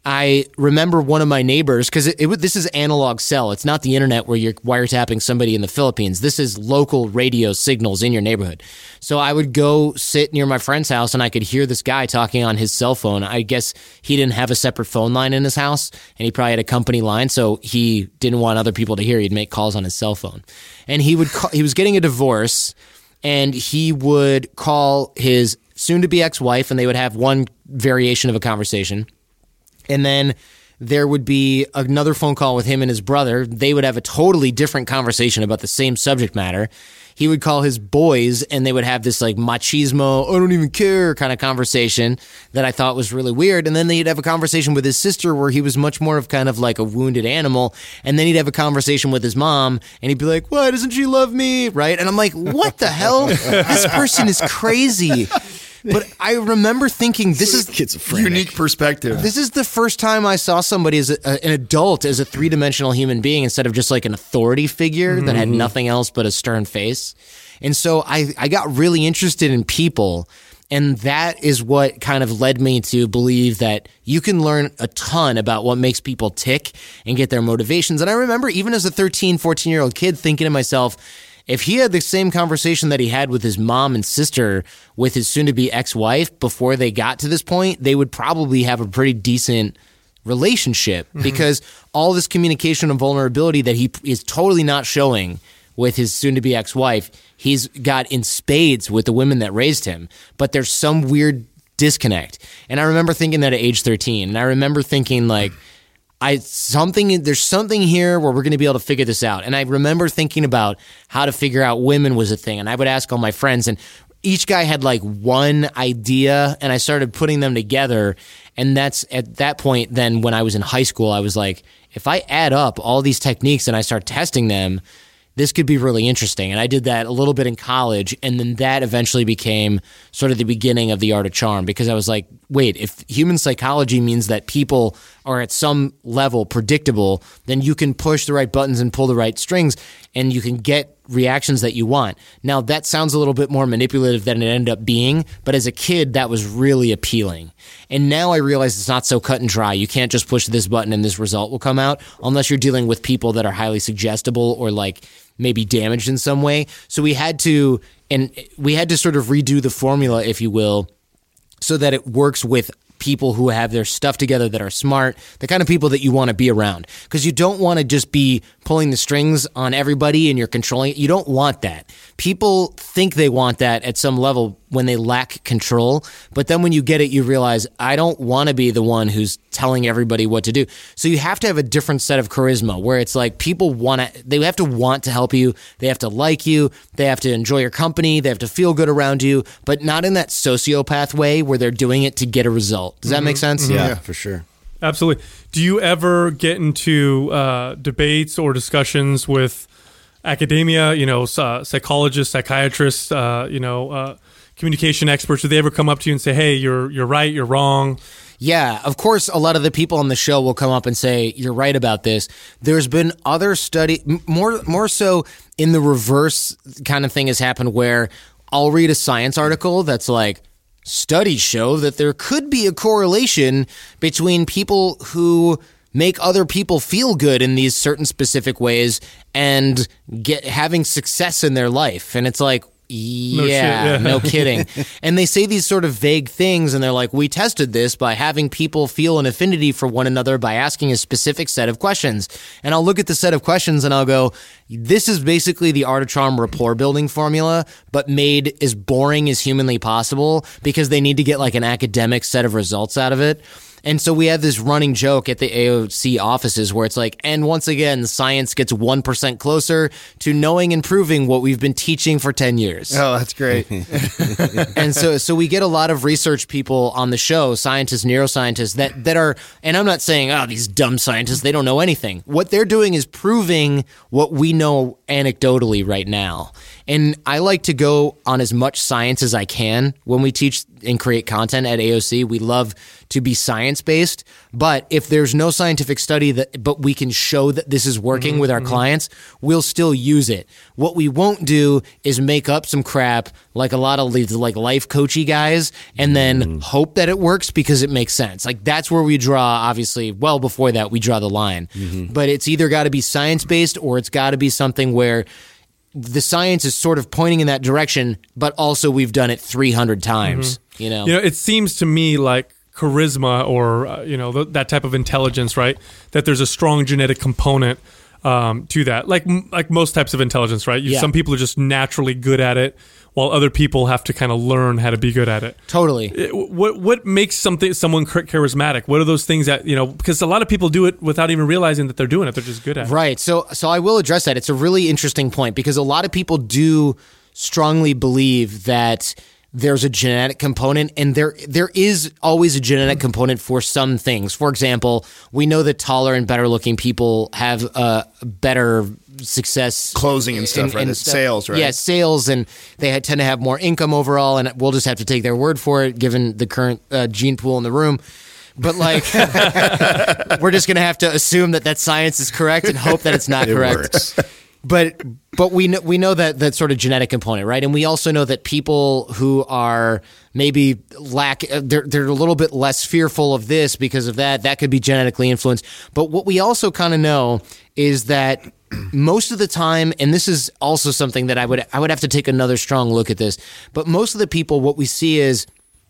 I remember one of my neighbors, because this is analog cell. It's not the internet where you're wiretapping somebody in the Philippines. This is local radio signals in your neighborhood. So I would go sit near my friend's house, and I could hear this guy talking on his cell phone. I guess he didn't have a separate phone line in his house, and he probably had a company line, so he didn't want other people to hear. He'd make calls on his cell phone. And he was getting a divorce, and he would call his soon-to-be ex-wife, and they would have one variation of a conversation. And then there would be another phone call with him and his brother. They would have a totally different conversation about the same subject matter. He would call his boys, and they would have this like machismo, I don't even care kind of conversation that I thought was really weird. And then he'd have a conversation with his sister where he was much more of kind of like a wounded animal. And then he'd have a conversation with his mom, and he'd be like, why doesn't she love me? Right? And I'm like, what the hell? This person is crazy. But I remember thinking, this is unique perspective. This is the first time I saw somebody as an adult, as a three-dimensional human being, instead of just like an authority figure that had nothing else but a stern face. And so I got really interested in people, and that is what kind of led me to believe that you can learn a ton about what makes people tick and get their motivations. And I remember even as a 13, 14-year-old kid thinking to myself, if he had the same conversation that he had with his mom and sister with his soon-to-be ex-wife before they got to this point, they would probably have a pretty decent relationship because all this communication and vulnerability that he is totally not showing with his soon-to-be ex-wife, he's got in spades with the women that raised him. But there's some weird disconnect. And I remember thinking that at age 13. And I remember thinking like, there's something here where we're going to be able to figure this out. And I remember thinking about how to figure out women was a thing. And I would ask all my friends, and each guy had like one idea, and I started putting them together. And that's at that point, then when I was in high school, I was like, if I add up all these techniques and I start testing them, this could be really interesting. And I did that a little bit in college, and then that eventually became sort of the beginning of The Art of Charm, because I was like, wait, if human psychology means that people are at some level predictable, then you can push the right buttons and pull the right strings, and you can get reactions that you want. Now, that sounds a little bit more manipulative than it ended up being, but as a kid, that was really appealing. And now I realize it's not so cut and dry. You can't just push this button and this result will come out, unless you're dealing with people that are highly suggestible or like maybe damaged in some way. So we had to sort of redo the formula, if you will, so that it works with people who have their stuff together, that are smart, the kind of people that you want to be around. Because you don't want to just be pulling the strings on everybody and you're controlling it. You don't want that. People think they want that at some level when they lack control. But then when you get it, you realize, I don't want to be the one who's telling everybody what to do. So you have to have a different set of charisma where it's like people they have to want to help you. They have to like you. They have to enjoy your company. They have to feel good around you, but not in that sociopath way where they're doing it to get a result. Does that make sense? Yeah, for sure. Absolutely. Do you ever get into debates or discussions with academia, psychologists, psychiatrists, communication experts? Do they ever come up to you and say, hey, you're right, you're wrong? Yeah, of course, a lot of the people on the show will come up and say, you're right about this. There's been other more so in the reverse kind of thing has happened where I'll read a science article that's like, studies show that there could be a correlation between people who make other people feel good in these certain specific ways and having success in their life. And it's like, no kidding. And they say these sort of vague things, and they're like, we tested this by having people feel an affinity for one another by asking a specific set of questions. And I'll look at the set of questions and I'll go, this is basically the Art of Charm rapport building formula, but made as boring as humanly possible because they need to get like an academic set of results out of it. And so we have this running joke at the AOC offices where it's like, and once again, science gets 1% closer to knowing and proving what we've been teaching for 10 years. Oh, that's great. And so we get a lot of research people on the show, scientists, neuroscientists that are, and I'm not saying, these dumb scientists, they don't know anything. What they're doing is proving what we know anecdotally right now. And I like to go on as much science as I can when we teach and create content at AOC. We love to be science-based, but if there's no scientific study but we can show that this is working with our clients, we'll still use it. What we won't do is make up some crap like a lot of these like life coachy guys and then hope that it works because it makes sense. Like that's where we draw, obviously, well before that, we draw the line. But it's either got to be science-based or it's got to be something where the science is sort of pointing in that direction, but also we've done it 300 times. It seems to me like charisma or that type of intelligence, right? That there's a strong genetic component to that, like most types of intelligence, right? Some people are just naturally good at it, while other people have to kind of learn how to be good at it. Totally. What makes someone charismatic? What are those things that, because a lot of people do it without even realizing that they're doing it. They're just good at it. Right. So I will address that. It's a really interesting point because a lot of people do strongly believe that there's a genetic component, and there is always a genetic component for some things. For example, we know that taller and better looking people have better success closing and stuff, right? Sales, right? Yeah, sales, and they tend to have more income overall, and we'll just have to take their word for it given the current gene pool in the room. But like, we're just going to have to assume that science is correct and hope that it's not correct. Works. But we know that sort of genetic component, right? And we also know that people who are maybe they're a little bit less fearful of this because of that could be genetically influenced. But what we also kind of know is that most of the time, and this is also something that I would have to take another strong look at this, but most of the people, what we see is,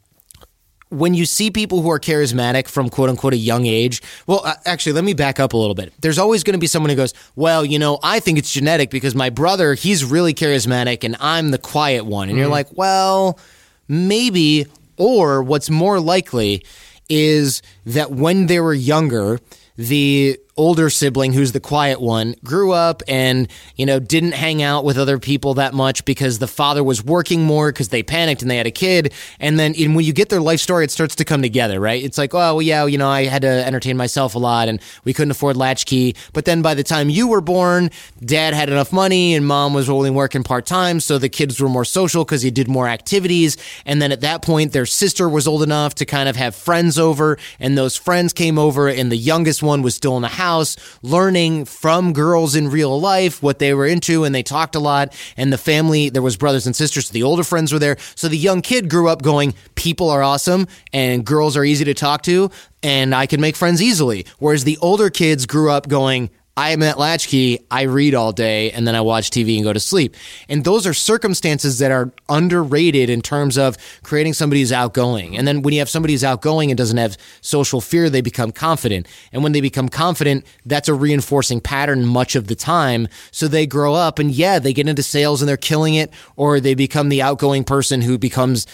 when you see people who are charismatic from quote unquote a young age, well, actually, let me back up a little bit. There's always going to be someone who goes, well, I think it's genetic because my brother, he's really charismatic and I'm the quiet one. And you're like, well, maybe, or what's more likely is that when they were younger, the older sibling, who's the quiet one, grew up and, didn't hang out with other people that much because the father was working more because they panicked and they had a kid. And then when you get their life story, it starts to come together, right? It's like, oh, well, yeah, I had to entertain myself a lot and we couldn't afford latchkey. But then by the time you were born, dad had enough money and mom was only working part-time. So the kids were more social because he did more activities. And then at that point, their sister was old enough to kind of have friends over, and those friends came over and the youngest one was still in the house learning from girls in real life what they were into, and they talked a lot, and the family, there was brothers and sisters, so the older friends were there. So the young kid grew up going, people are awesome and girls are easy to talk to and I can make friends easily. Whereas the older kids grew up going, I'm at Latchkey, I read all day, and then I watch TV and go to sleep. And those are circumstances that are underrated in terms of creating somebody who's outgoing. And then when you have somebody who's outgoing and doesn't have social fear, they become confident. And when they become confident, that's a reinforcing pattern much of the time. So they grow up and they get into sales and they're killing it, or they become the outgoing person who becomes,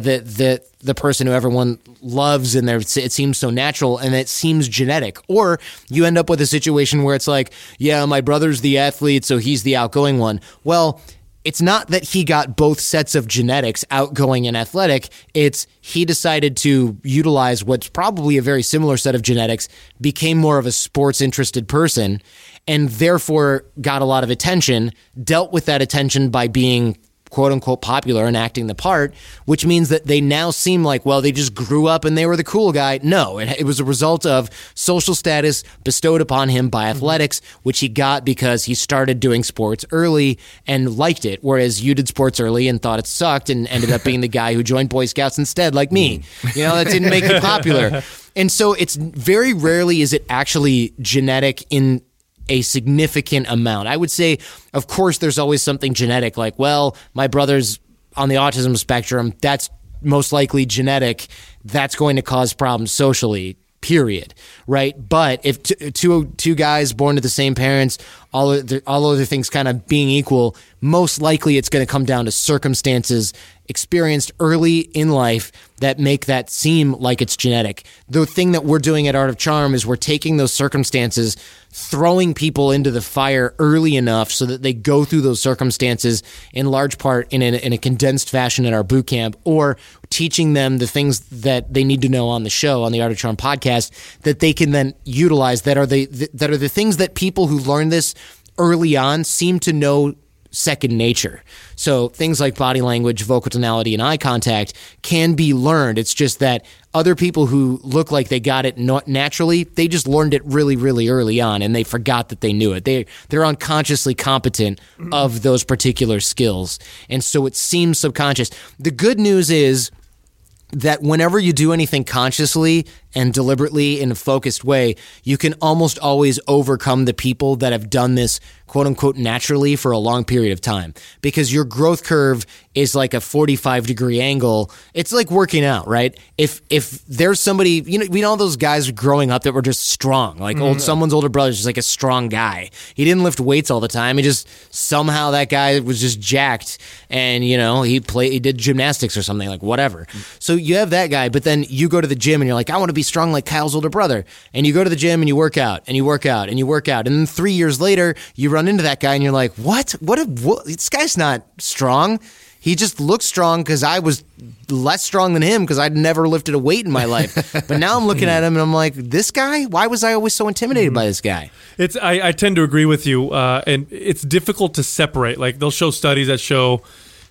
the person who everyone loves, and it seems so natural and it seems genetic. Or you end up with a situation where it's like, my brother's the athlete, so he's the outgoing one. Well, it's not that he got both sets of genetics, outgoing and athletic. It's he decided to utilize what's probably a very similar set of genetics, became more of a sports-interested person, and therefore got a lot of attention, dealt with that attention by being quote-unquote popular and acting the part, which means that they now seem like, they just grew up and they were the cool guy. No, it was a result of social status bestowed upon him by athletics, which he got because he started doing sports early and liked it, whereas you did sports early and thought it sucked and ended up being the guy who joined Boy Scouts instead, like me. That didn't make you popular. And so it's very rarely is it actually genetic in a significant amount. I would say, of course, there's always something genetic, like, my brother's on the autism spectrum, that's most likely genetic, that's going to cause problems socially, period, right? But if two guys born to the same parents, all other things kind of being equal, most likely it's going to come down to circumstances experienced early in life that make that seem like it's genetic. The thing that we're doing at Art of Charm is we're taking those circumstances, throwing people into the fire early enough so that they go through those circumstances in large part in a condensed fashion at our boot camp, or teaching them the things that they need to know on the show, on the Art of Charm podcast, that they can then utilize, that are the things that people who learn this early on seem to know second nature. So things like body language, vocal tonality, and eye contact can be learned. It's just that other people who look like they got it naturally, they just learned it really, really early on, and they forgot that they knew it. They're unconsciously competent of those particular skills, and so it seems subconscious. The good news is that whenever you do anything consciously and deliberately in a focused way, you can almost always overcome the people that have done this quote unquote naturally for a long period of time, because your growth curve is like a 45-degree angle. It's like working out, right? If there's somebody, we know those guys growing up that were just strong, like someone's older brother's just like a strong guy. He didn't lift weights all the time. He just somehow that guy was just jacked, and he did gymnastics or something, like whatever. So you have that guy, but then you go to the gym and you're like, I want to be strong like Kyle's older brother. And you go to the gym and you work out and you work out and you work out. And then 3 years later, you run into that guy and you're like, what? This guy's not strong. He just looks strong because I was less strong than him because I'd never lifted a weight in my life. But now I'm looking at him and I'm like, this guy? Why was I always so intimidated by this guy? I tend to agree with you, and it's difficult to separate. Like they'll show studies that show,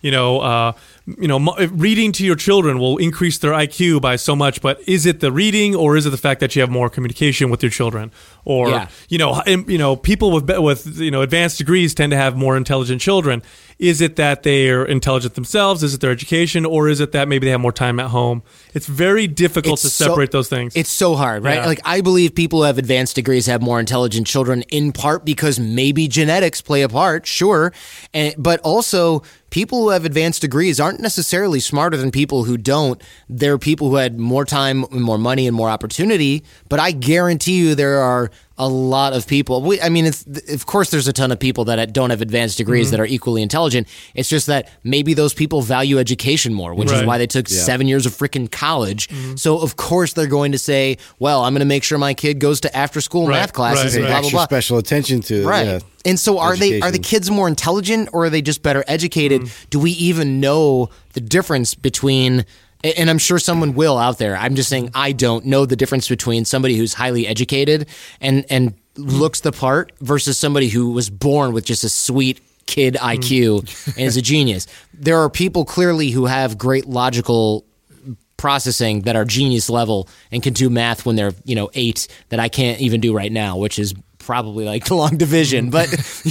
reading to your children will increase their IQ by so much, but is it the reading, or is it the fact that you have more communication with your children? Or people with advanced degrees tend to have more intelligent children. Is it that they are intelligent themselves? Is it their education? Or is it that maybe they have more time at home? It's very difficult to separate those things. It's so hard, right? Yeah. Like I believe people who have advanced degrees have more intelligent children, in part because maybe genetics play a part, sure, but also people who have advanced degrees aren't necessarily smarter than people who don't. They're people who had more time, more money, and more opportunity. But I guarantee you there are a lot of people. Of course, there's a ton of people that don't have advanced degrees that are equally intelligent. It's just that maybe those people value education more, which is why they took 7 years of freaking college. So, of course, they're going to say, well, I'm going to make sure my kid goes to after-school math classes and blah, blah, blah. Special attention to And so are the kids more intelligent, or are they just better educated? Do we even know the difference between, and I'm sure someone will out there, I'm just saying I don't know the difference between somebody who's highly educated and looks the part versus somebody who was born with just a sweet kid IQ and is a genius. There are people clearly who have great logical processing that are genius level and can do math when they're 8 that I can't even do right now, which is probably like long division, but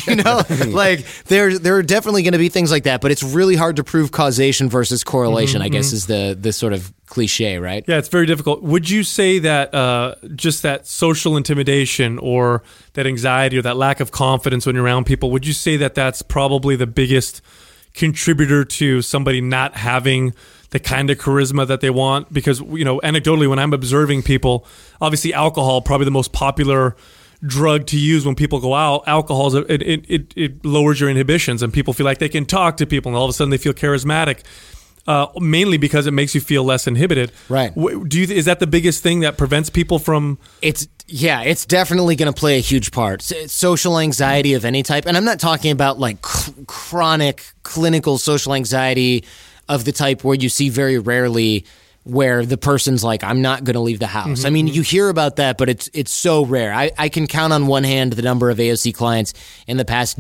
like there are definitely going to be things like that, but it's really hard to prove causation versus correlation, I guess is the sort of cliche, right? Yeah, it's very difficult. Would you say that just that social intimidation or that anxiety or that lack of confidence when you're around people, would you say that that's probably the biggest contributor to somebody not having the kind of charisma that they want? Because, anecdotally, when I'm observing people, obviously alcohol, probably the most popular drug to use when people go out. Alcohol, it lowers your inhibitions and people feel like they can talk to people and all of a sudden they feel charismatic. Mainly because it makes you feel less inhibited. Right. Is that the biggest thing that prevents people from... It's definitely going to play a huge part. Social anxiety of any type. And I'm not talking about like chronic clinical social anxiety of the type where you see very rarely where the person's like, I'm not going to leave the house. I mean, you hear about that, but it's so rare. I can count on one hand the number of AOC clients in the past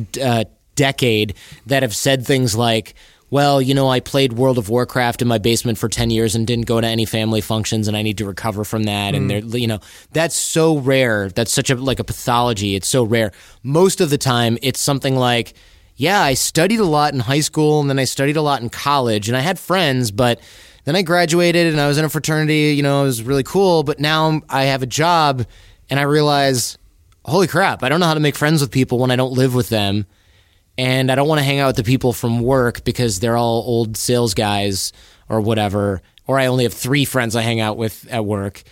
decade that have said things like, well, I played World of Warcraft in my basement for 10 years and didn't go to any family functions and I need to recover from that. And that's so rare. That's such a pathology. It's so rare. Most of the time it's something like, yeah, I studied a lot in high school and then I studied a lot in college and I had friends, but then I graduated and I was in a fraternity, it was really cool, but now I have a job and I realize, holy crap, I don't know how to make friends with people when I don't live with them. And I don't want to hang out with the people from work because they're all old sales guys or whatever. Or I only have 3 friends I hang out with at work.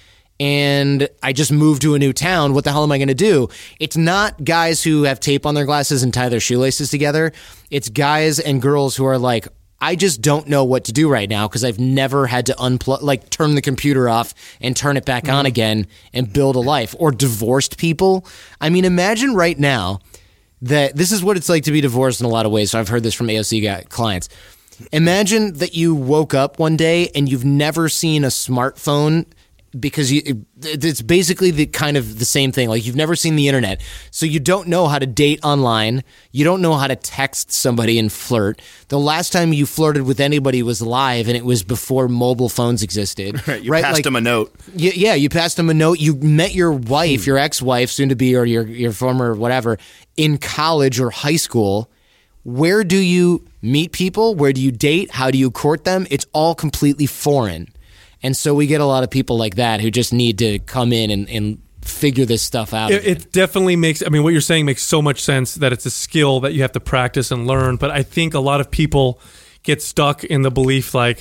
And I just moved to a new town. What the hell am I going to do? It's not guys who have tape on their glasses and tie their shoelaces together. It's guys and girls who are like, I just don't know what to do right now because I've never had to unplug, turn the computer off and turn it back on again and build a life. Or divorced people. I mean, imagine right now that this is what it's like to be divorced in a lot of ways. So I've heard this from AOC clients. Imagine that you woke up one day and you've never seen a smartphone because it's basically the kind of the same thing. Like you've never seen the internet. So you don't know how to date online. You don't know how to text somebody and flirt. The last time you flirted with anybody was live and it was before mobile phones existed. You passed them a note. Yeah, you passed them a note. You met your wife, your ex-wife, soon to be, or your former whatever, in college or high school. Where do you meet people? Where do you date? How do you court them? It's all completely foreign. And so we get a lot of people like that who just need to come in and figure this stuff out. It definitely makes, what you're saying makes so much sense that it's a skill that you have to practice and learn. But I think a lot of people get stuck in the belief like,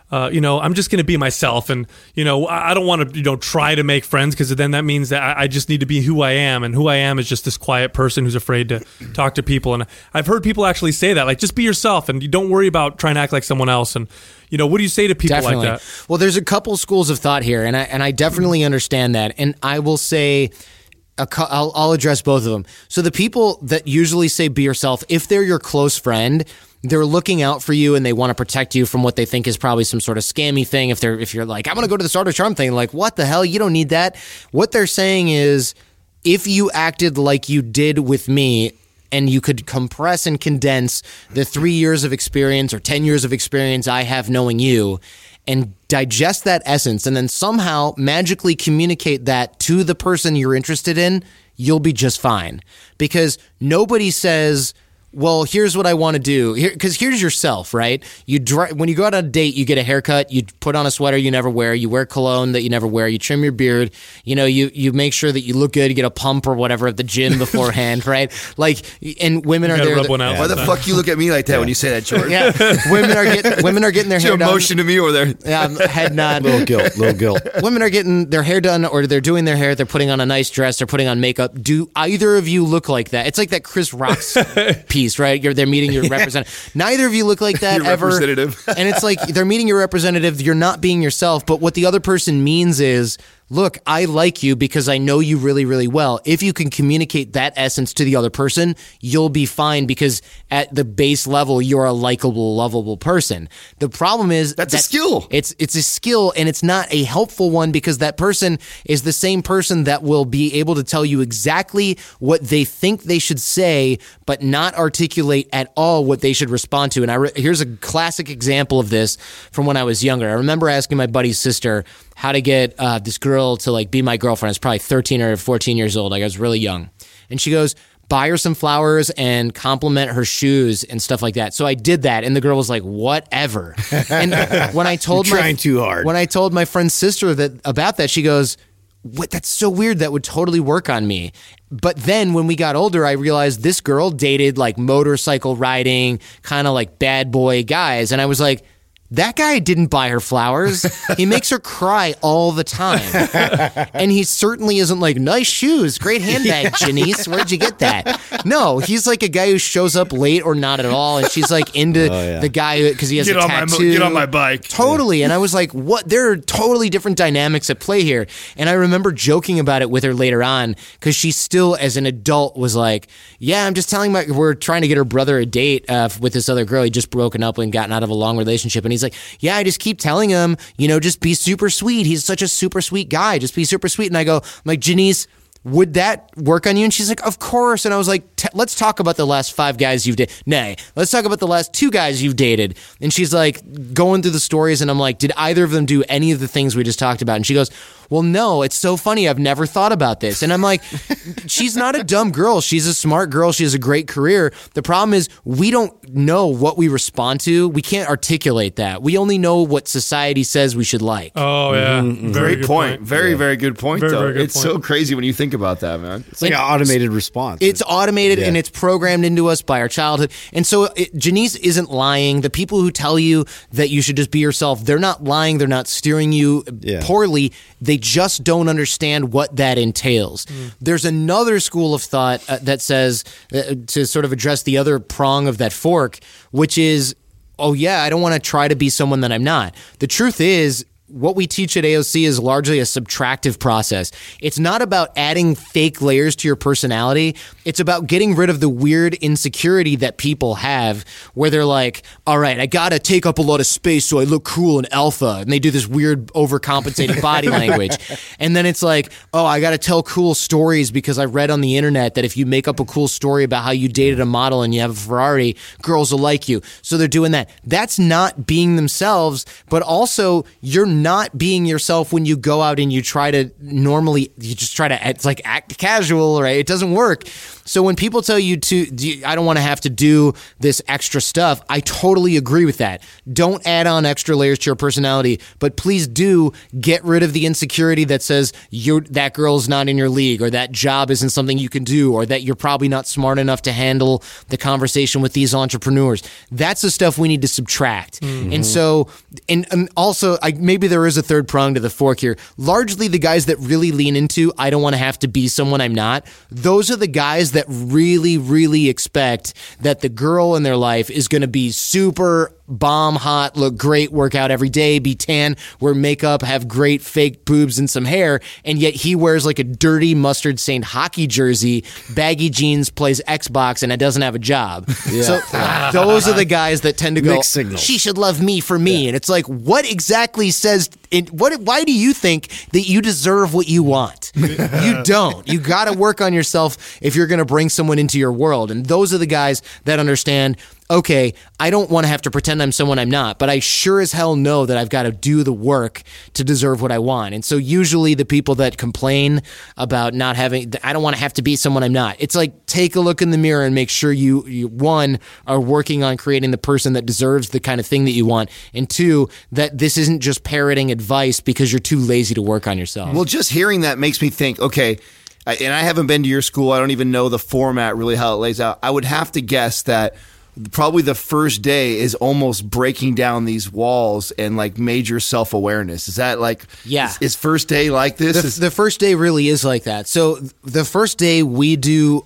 I'm just going to be myself. And, I don't want to, try to make friends because then that means that I just need to be who I am. And who I am is just this quiet person who's afraid to talk to people. And I've heard people actually say that, like, just be yourself and you don't worry about trying to act like someone else. And, what do you say to people like that? Well, there's a couple schools of thought here, and I definitely understand that. And I will say, I'll address both of them. So the people that usually say be yourself, if they're your close friend, they're looking out for you and they want to protect you from what they think is probably some sort of scammy thing. If you're like, I'm going to go to the Art of Charm thing, like, what the hell? You don't need that. What they're saying is, if you acted like you did with me and you could compress and condense the 3 years of experience or 10 years of experience I have knowing you and digest that essence and then somehow magically communicate that to the person you're interested in, you'll be just fine. Because nobody says, well, here's what I want to do. Because here's yourself, right? When you go out on a date, you get a haircut, you put on a sweater you never wear, you wear cologne that you never wear, you trim your beard, you make sure that you look good, you get a pump or whatever at the gym beforehand, right? Like, and women are there. Why the fuck you look at me like that when you say that, Jordan? Yeah, women are getting their hair done. Motion to me over there. Head nod. Little guilt. Women are getting their hair done, or they're doing their hair. They're putting on a nice dress. They're putting on makeup. Do either of you look like that? It's like that Chris Rock's piece, right? They're meeting your representative. Neither of you look like that your ever. Representative. And it's like they're meeting your representative. You're not being yourself. But what the other person means is, look, I like you because I know you really, really well. If you can communicate that essence to the other person, you'll be fine because at the base level, you're a likable, lovable person. The problem is that's a skill. It's a skill, and it's not a helpful one because that person is the same person that will be able to tell you exactly what they think they should say, but not articulate at all what they should respond to. And here's a classic example of this from when I was younger. I remember asking my buddy's sister how to get this girl girl to like be my girlfriend. I was probably 13 or 14 years old. Like I was really young. And she goes, buy her some flowers and compliment her shoes and stuff like that. So I did that, and the girl was like, whatever. And when I told trying too hard. When I told my friend's sister about that, she goes, what? That's so weird. That would totally work on me. But then when we got older, I realized this girl dated like motorcycle riding, kind of like bad boy guys. And I was like, that guy didn't buy her flowers. He makes her cry all the time. And he certainly isn't like, nice shoes, great handbag, Janice. Where'd you get that? No, he's like a guy who shows up late or not at all. And she's like into the guy because he has a tattoo. Get on my bike. Totally. And I was like, what? There are totally different dynamics at play here. And I remember joking about it with her later on because she still, as an adult, was like, yeah, I'm just telling we're trying to get her brother a date with this other girl. He'd just broken up and gotten out of a long relationship. And he's like, yeah, I just keep telling him, just be super sweet. He's such a super sweet guy. Just be super sweet. And I go, I'm like, Janice, would that work on you? And she's like, of course. And I was like, let's talk about the last 5 guys you've dated. Nay, let's talk about the last 2 guys you've dated. And she's like going through the stories. And I'm like, did either of them do any of the things we just talked about? And she goes, well, no, it's so funny. I've never thought about this. And I'm like, she's not a dumb girl. She's a smart girl. She has a great career. The problem is we don't know what we respond to. We can't articulate that. We only know what society says we should like. Oh, yeah. Great point. Very good point, Very, though. very good It's point. so crazy when you think about that, man. It's like an automated response. It's automated and it's programmed into us by our childhood. And so Janice isn't lying. The people who tell you that you should just be yourself, they're not lying. They're not steering you poorly. They just don't understand what that entails. There's another school of thought that says, to sort of address the other prong of that fork, which is, oh yeah, I don't want to try to be someone that I'm not. The truth is, what we teach at AOC is largely a subtractive process. It's not about adding fake layers to your personality. It's about getting rid of the weird insecurity that people have where they're like, all right, I got to take up a lot of space so I look cool and alpha. And they do this weird overcompensating body language. And then it's like, oh, I got to tell cool stories because I read on the internet that if you make up a cool story about how you dated a model and you have a Ferrari, girls will like you. So they're doing that. That's not being themselves, but also you're not being yourself when you go out and you try to it's like act casual, right? It doesn't work. So when people tell you I don't want to have to do this extra stuff, I totally agree with that. Don't add on extra layers to your personality, but please do get rid of the insecurity that says that girl's not in your league, or that job isn't something you can do, or that you're probably not smart enough to handle the conversation with these entrepreneurs. That's the stuff we need to subtract. Mm-hmm. And so, and also, maybe there is a third prong to the fork here. Largely the guys that really lean into, I don't want to have to be someone I'm not, those are the guys that really, really expect that the girl in their life is going to be super bomb hot, look great, work out every day, be tan, wear makeup, have great fake boobs and some hair, and yet he wears like a dirty mustard stained hockey jersey, baggy jeans, plays Xbox, and doesn't have a job. Yeah. So those are the guys that tend to go, she should love me for me. Yeah. And it's like, what exactly says why do you think that you deserve what you want? You don't. You got to work on yourself if you're going to bring someone into your world. And those are the guys that understand, okay, I don't want to have to pretend I'm someone I'm not, but I sure as hell know that I've got to do the work to deserve what I want. And so usually the people that complain about not having, I don't want to have to be someone I'm not. It's like, take a look in the mirror and make sure you one, are working on creating the person that deserves the kind of thing that you want. And 2, that this isn't just parroting advice because you're too lazy to work on yourself. Well, just hearing that makes me think, okay, and I haven't been to your school. I don't even know the format, really, how it lays out. I would have to guess that probably the first day is almost breaking down these walls and like major self-awareness. Is that like, is first day like this? The first day really is like that. So the first day we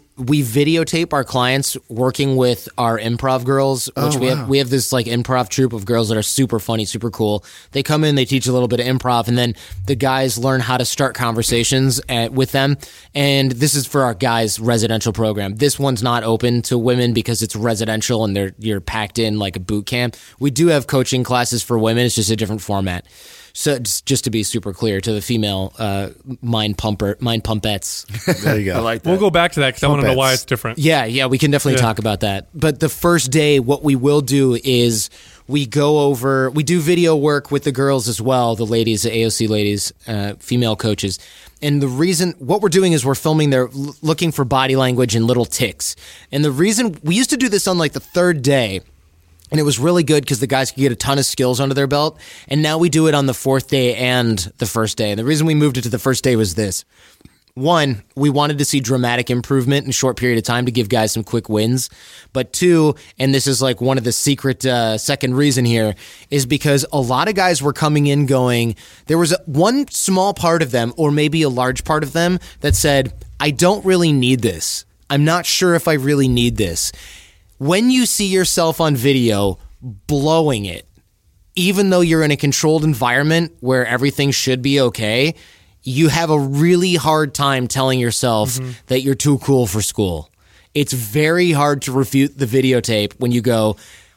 videotape our clients working with our improv girls, which we have this like improv troupe of girls that are super funny, super cool. They come in, they teach a little bit of improv, and then the guys learn how to start conversations with them. And this is for our guys' residential program. This one's not open to women because it's residential and you're packed in like a boot camp. We do have coaching classes for women. It's just a different format. So just to be super clear to the female mind pumpettes. There you go. I like that. We'll go back to that because I want to know why it's different. Yeah, we can definitely talk about that. But the first day, what we will do is we do video work with the girls as well, the ladies, the AOC ladies, female coaches. And what we're doing is we're filming looking for body language and little tics. And the reason we used to do this on like the third day, and it was really good because the guys could get a ton of skills under their belt. And now we do it on the fourth day and the first day. And the reason we moved it to the first day was this. One, we wanted to see dramatic improvement in a short period of time to give guys some quick wins. But two, and this is like one of the secret second reason here, is because a lot of guys were coming in going, there was one small part of them, or maybe a large part of them, that said, I don't really need this. I'm not sure if I really need this. When you see yourself on video blowing it, even though you're in a controlled environment where everything should be okay, you have a really hard time telling yourself that you're too cool for school. It's very hard to refute the videotape when you go,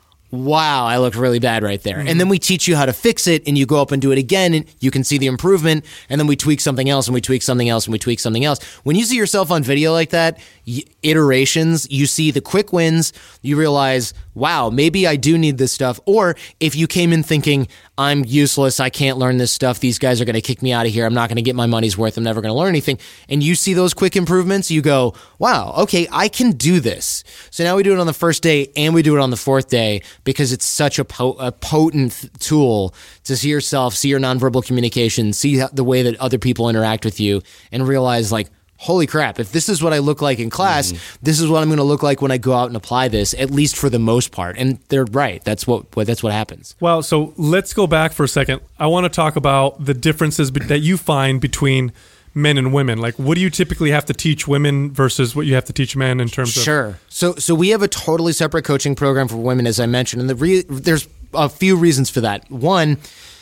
wow, I look really bad right there. And then we teach you how to fix it, and you go up and do it again, and you can see the improvement, and then we tweak something else, and we tweak something else, and we tweak something else. When you see yourself on video like that, iterations, you see the quick wins, you realize, wow, maybe I do need this stuff. Or if you came in thinking, I'm useless, I can't learn this stuff, these guys are going to kick me out of here, I'm not going to get my money's worth, I'm never going to learn anything, and you see those quick improvements, you go, wow, okay, I can do this. So now we do it on the first day, and we do it on the fourth day, because it's such a potent tool to see yourself, see your nonverbal communication, see the way that other people interact with you, and realize, like, holy crap, if this is what I look like in class, this is what I'm going to look like when I go out and apply this, at least for the most part. And they're right. That's what happens. Well, so let's go back for a second. I want to talk about the differences that you find between men and women. Like, what do you typically have to teach women versus what you have to teach men in terms of... Sure. So we have a totally separate coaching program for women, as I mentioned, and there's a few reasons for that. One,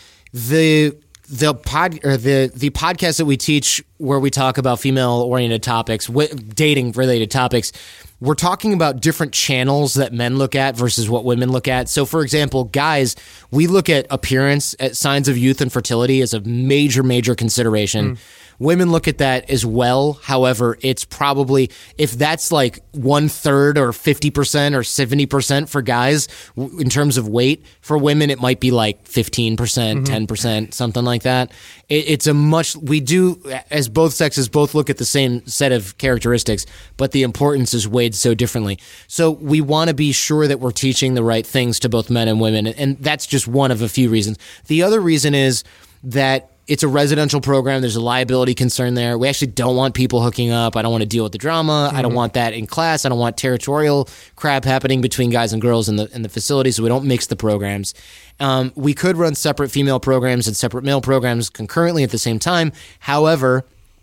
the podcast that we teach, where we talk about female-oriented topics, dating-related topics, we're talking about different channels that men look at versus what women look at. So, for example, guys, we look at appearance, at signs of youth and fertility as a major, major consideration. Women look at that as well. However, it's probably, if that's like 1/3 or 50% or 70% for guys in terms of weight, for women, it might be like 15%, 10%, something like that. We do, as both sexes, both look at the same set of characteristics, but the importance is weighed so differently. So we want to be sure that we're teaching the right things to both men and women. And that's just one of a few reasons. The other reason is that it's a residential program. There's a liability concern there. We actually don't want people hooking up. I don't want to deal with the drama. I don't want that in class. I don't want territorial crap happening between guys and girls in the facility, so we don't mix the programs. We could run separate female programs and separate male programs concurrently at the same time. However,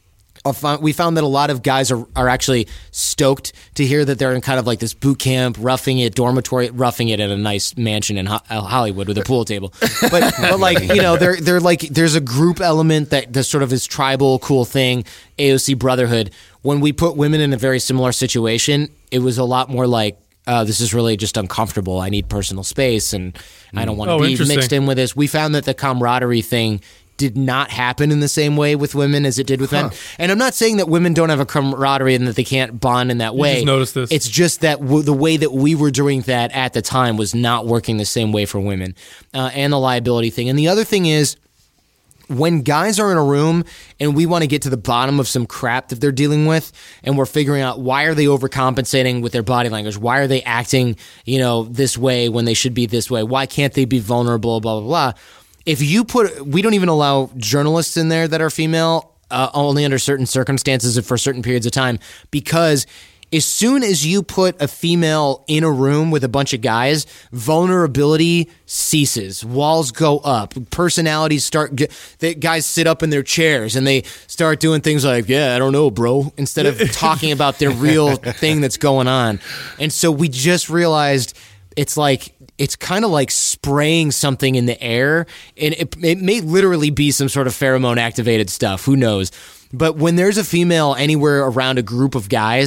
we found that a lot of guys are actually stoked to hear that they're in kind of like this boot camp, roughing it at a nice mansion in Hollywood with a pool table. But like, you know, they're like, there's a group element that sort of is tribal, cool thing, AOC brotherhood. When we put women in a very similar situation, it was a lot more like, this is really just uncomfortable. I need personal space, and I don't want to be mixed in with this. We found that the camaraderie thing did not happen in the same way with women as it did with men. And I'm not saying that women don't have a camaraderie and that they can't bond in that way. You just noticed this. It's just that the way that we were doing that at the time was not working the same way for women, and the liability thing. And the other thing is, when guys are in a room and we want to get to the bottom of some crap that they're dealing with, and we're figuring out why are they overcompensating with their body language? Why are they acting, this way when they should be this way? Why can't they be vulnerable, blah, blah, blah. We don't even allow journalists in there that are female, only under certain circumstances and for certain periods of time, because as soon as you put a female in a room with a bunch of guys, vulnerability ceases. Walls go up. Personalities guys sit up in their chairs and they start doing things like, yeah, I don't know, bro, instead of talking about their real thing that's going on. And so we just realized it's kind of like spraying something in the air, and it may literally be some sort of pheromone activated stuff. Who knows? But when there's a female anywhere around a group of guys,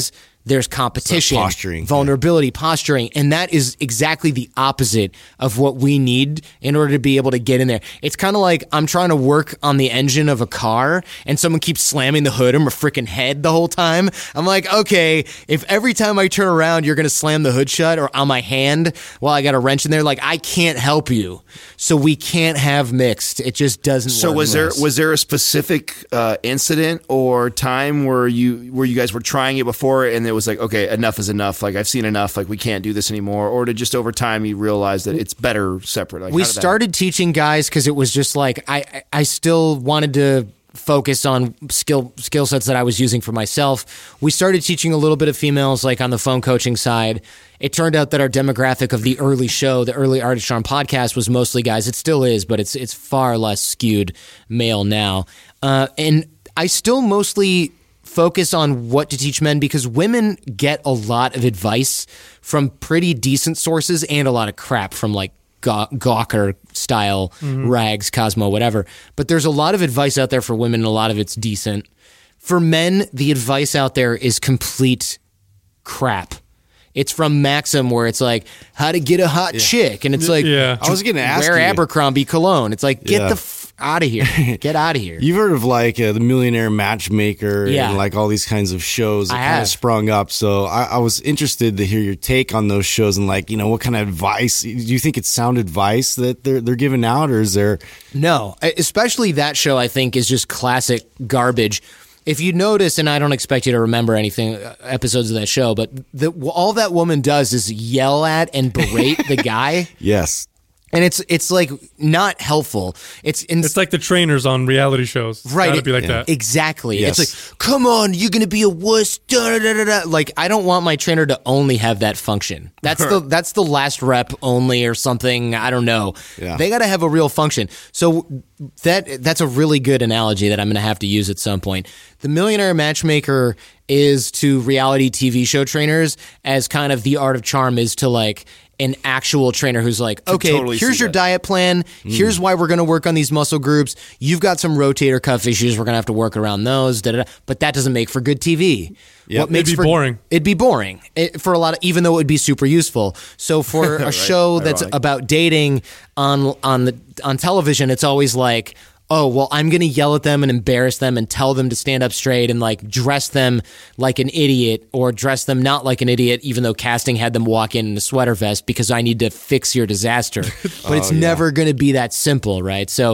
there's competition, posturing, vulnerability, posturing, and that is exactly the opposite of what we need in order to be able to get in there. It's kind of like I'm trying to work on the engine of a car and someone keeps slamming the hood on my freaking head the whole time. I'm like, okay, if every time I turn around you're going to slam the hood shut or on my hand while I got a wrench in there, like I can't help you. So we can't have mixed. It just doesn't work. So was there a specific incident or time where you guys were trying it before and it was like, okay, enough is enough. Like I've seen enough. Like we can't do this anymore. Or did just over time you realize that it's better separate? Like, we started teaching guys because it was just like I still wanted to focus on skill sets that I was using for myself. We started teaching a little bit of females, like on the phone coaching side. It turned out that our demographic of the early show, the early Art of Charm podcast, was mostly guys. It still is, but it's far less skewed male now. And I still mostly focus on what to teach men because women get a lot of advice from pretty decent sources and a lot of crap from like Gawker style rags, Cosmo, whatever. But there's a lot of advice out there for women and a lot of it's decent. For men, the advice out there is complete crap. It's from Maxim where it's like how to get a hot chick. And it's like, I was going to ask wear you. Abercrombie cologne. It's like, get the out of here. Get out of here. You've heard of like the Millionaire Matchmaker and like all these kinds of shows that kind of sprung up. So I was interested to hear your take on those shows and like, what kind of advice, do you think it's sound advice that they're giving out or is there? No, especially that show I think is just classic garbage. If you notice, and I don't expect you to remember anything, episodes of that show, but all that woman does is yell at and berate the guy. Yes. And it's like not helpful. It's like the trainers on reality shows. It's gotta be like that. Exactly. Yes. It's like, come on, you're going to be a wuss. Da, da, da, da. Like, I don't want my trainer to only have that function. That's the last rep only or something. I don't know. Yeah. They got to have a real function. So that's a really good analogy that I'm going to have to use at some point. The Millionaire Matchmaker is to reality TV show trainers as kind of the Art of Charm is to like an actual trainer who's like, okay, totally here's your diet plan. Here's why we're going to work on these muscle groups. You've got some rotator cuff issues. We're going to have to work around those. Da, da, da. But that doesn't make for good TV. Yep. It'd be boring. It'd be boring for a lot of, even though it would be super useful. So for a show that's about dating on television, it's always like, oh, well, I'm going to yell at them and embarrass them and tell them to stand up straight and like dress them like an idiot or dress them not like an idiot, even though casting had them walk in a sweater vest because I need to fix your disaster. But it's never going to be that simple, right? So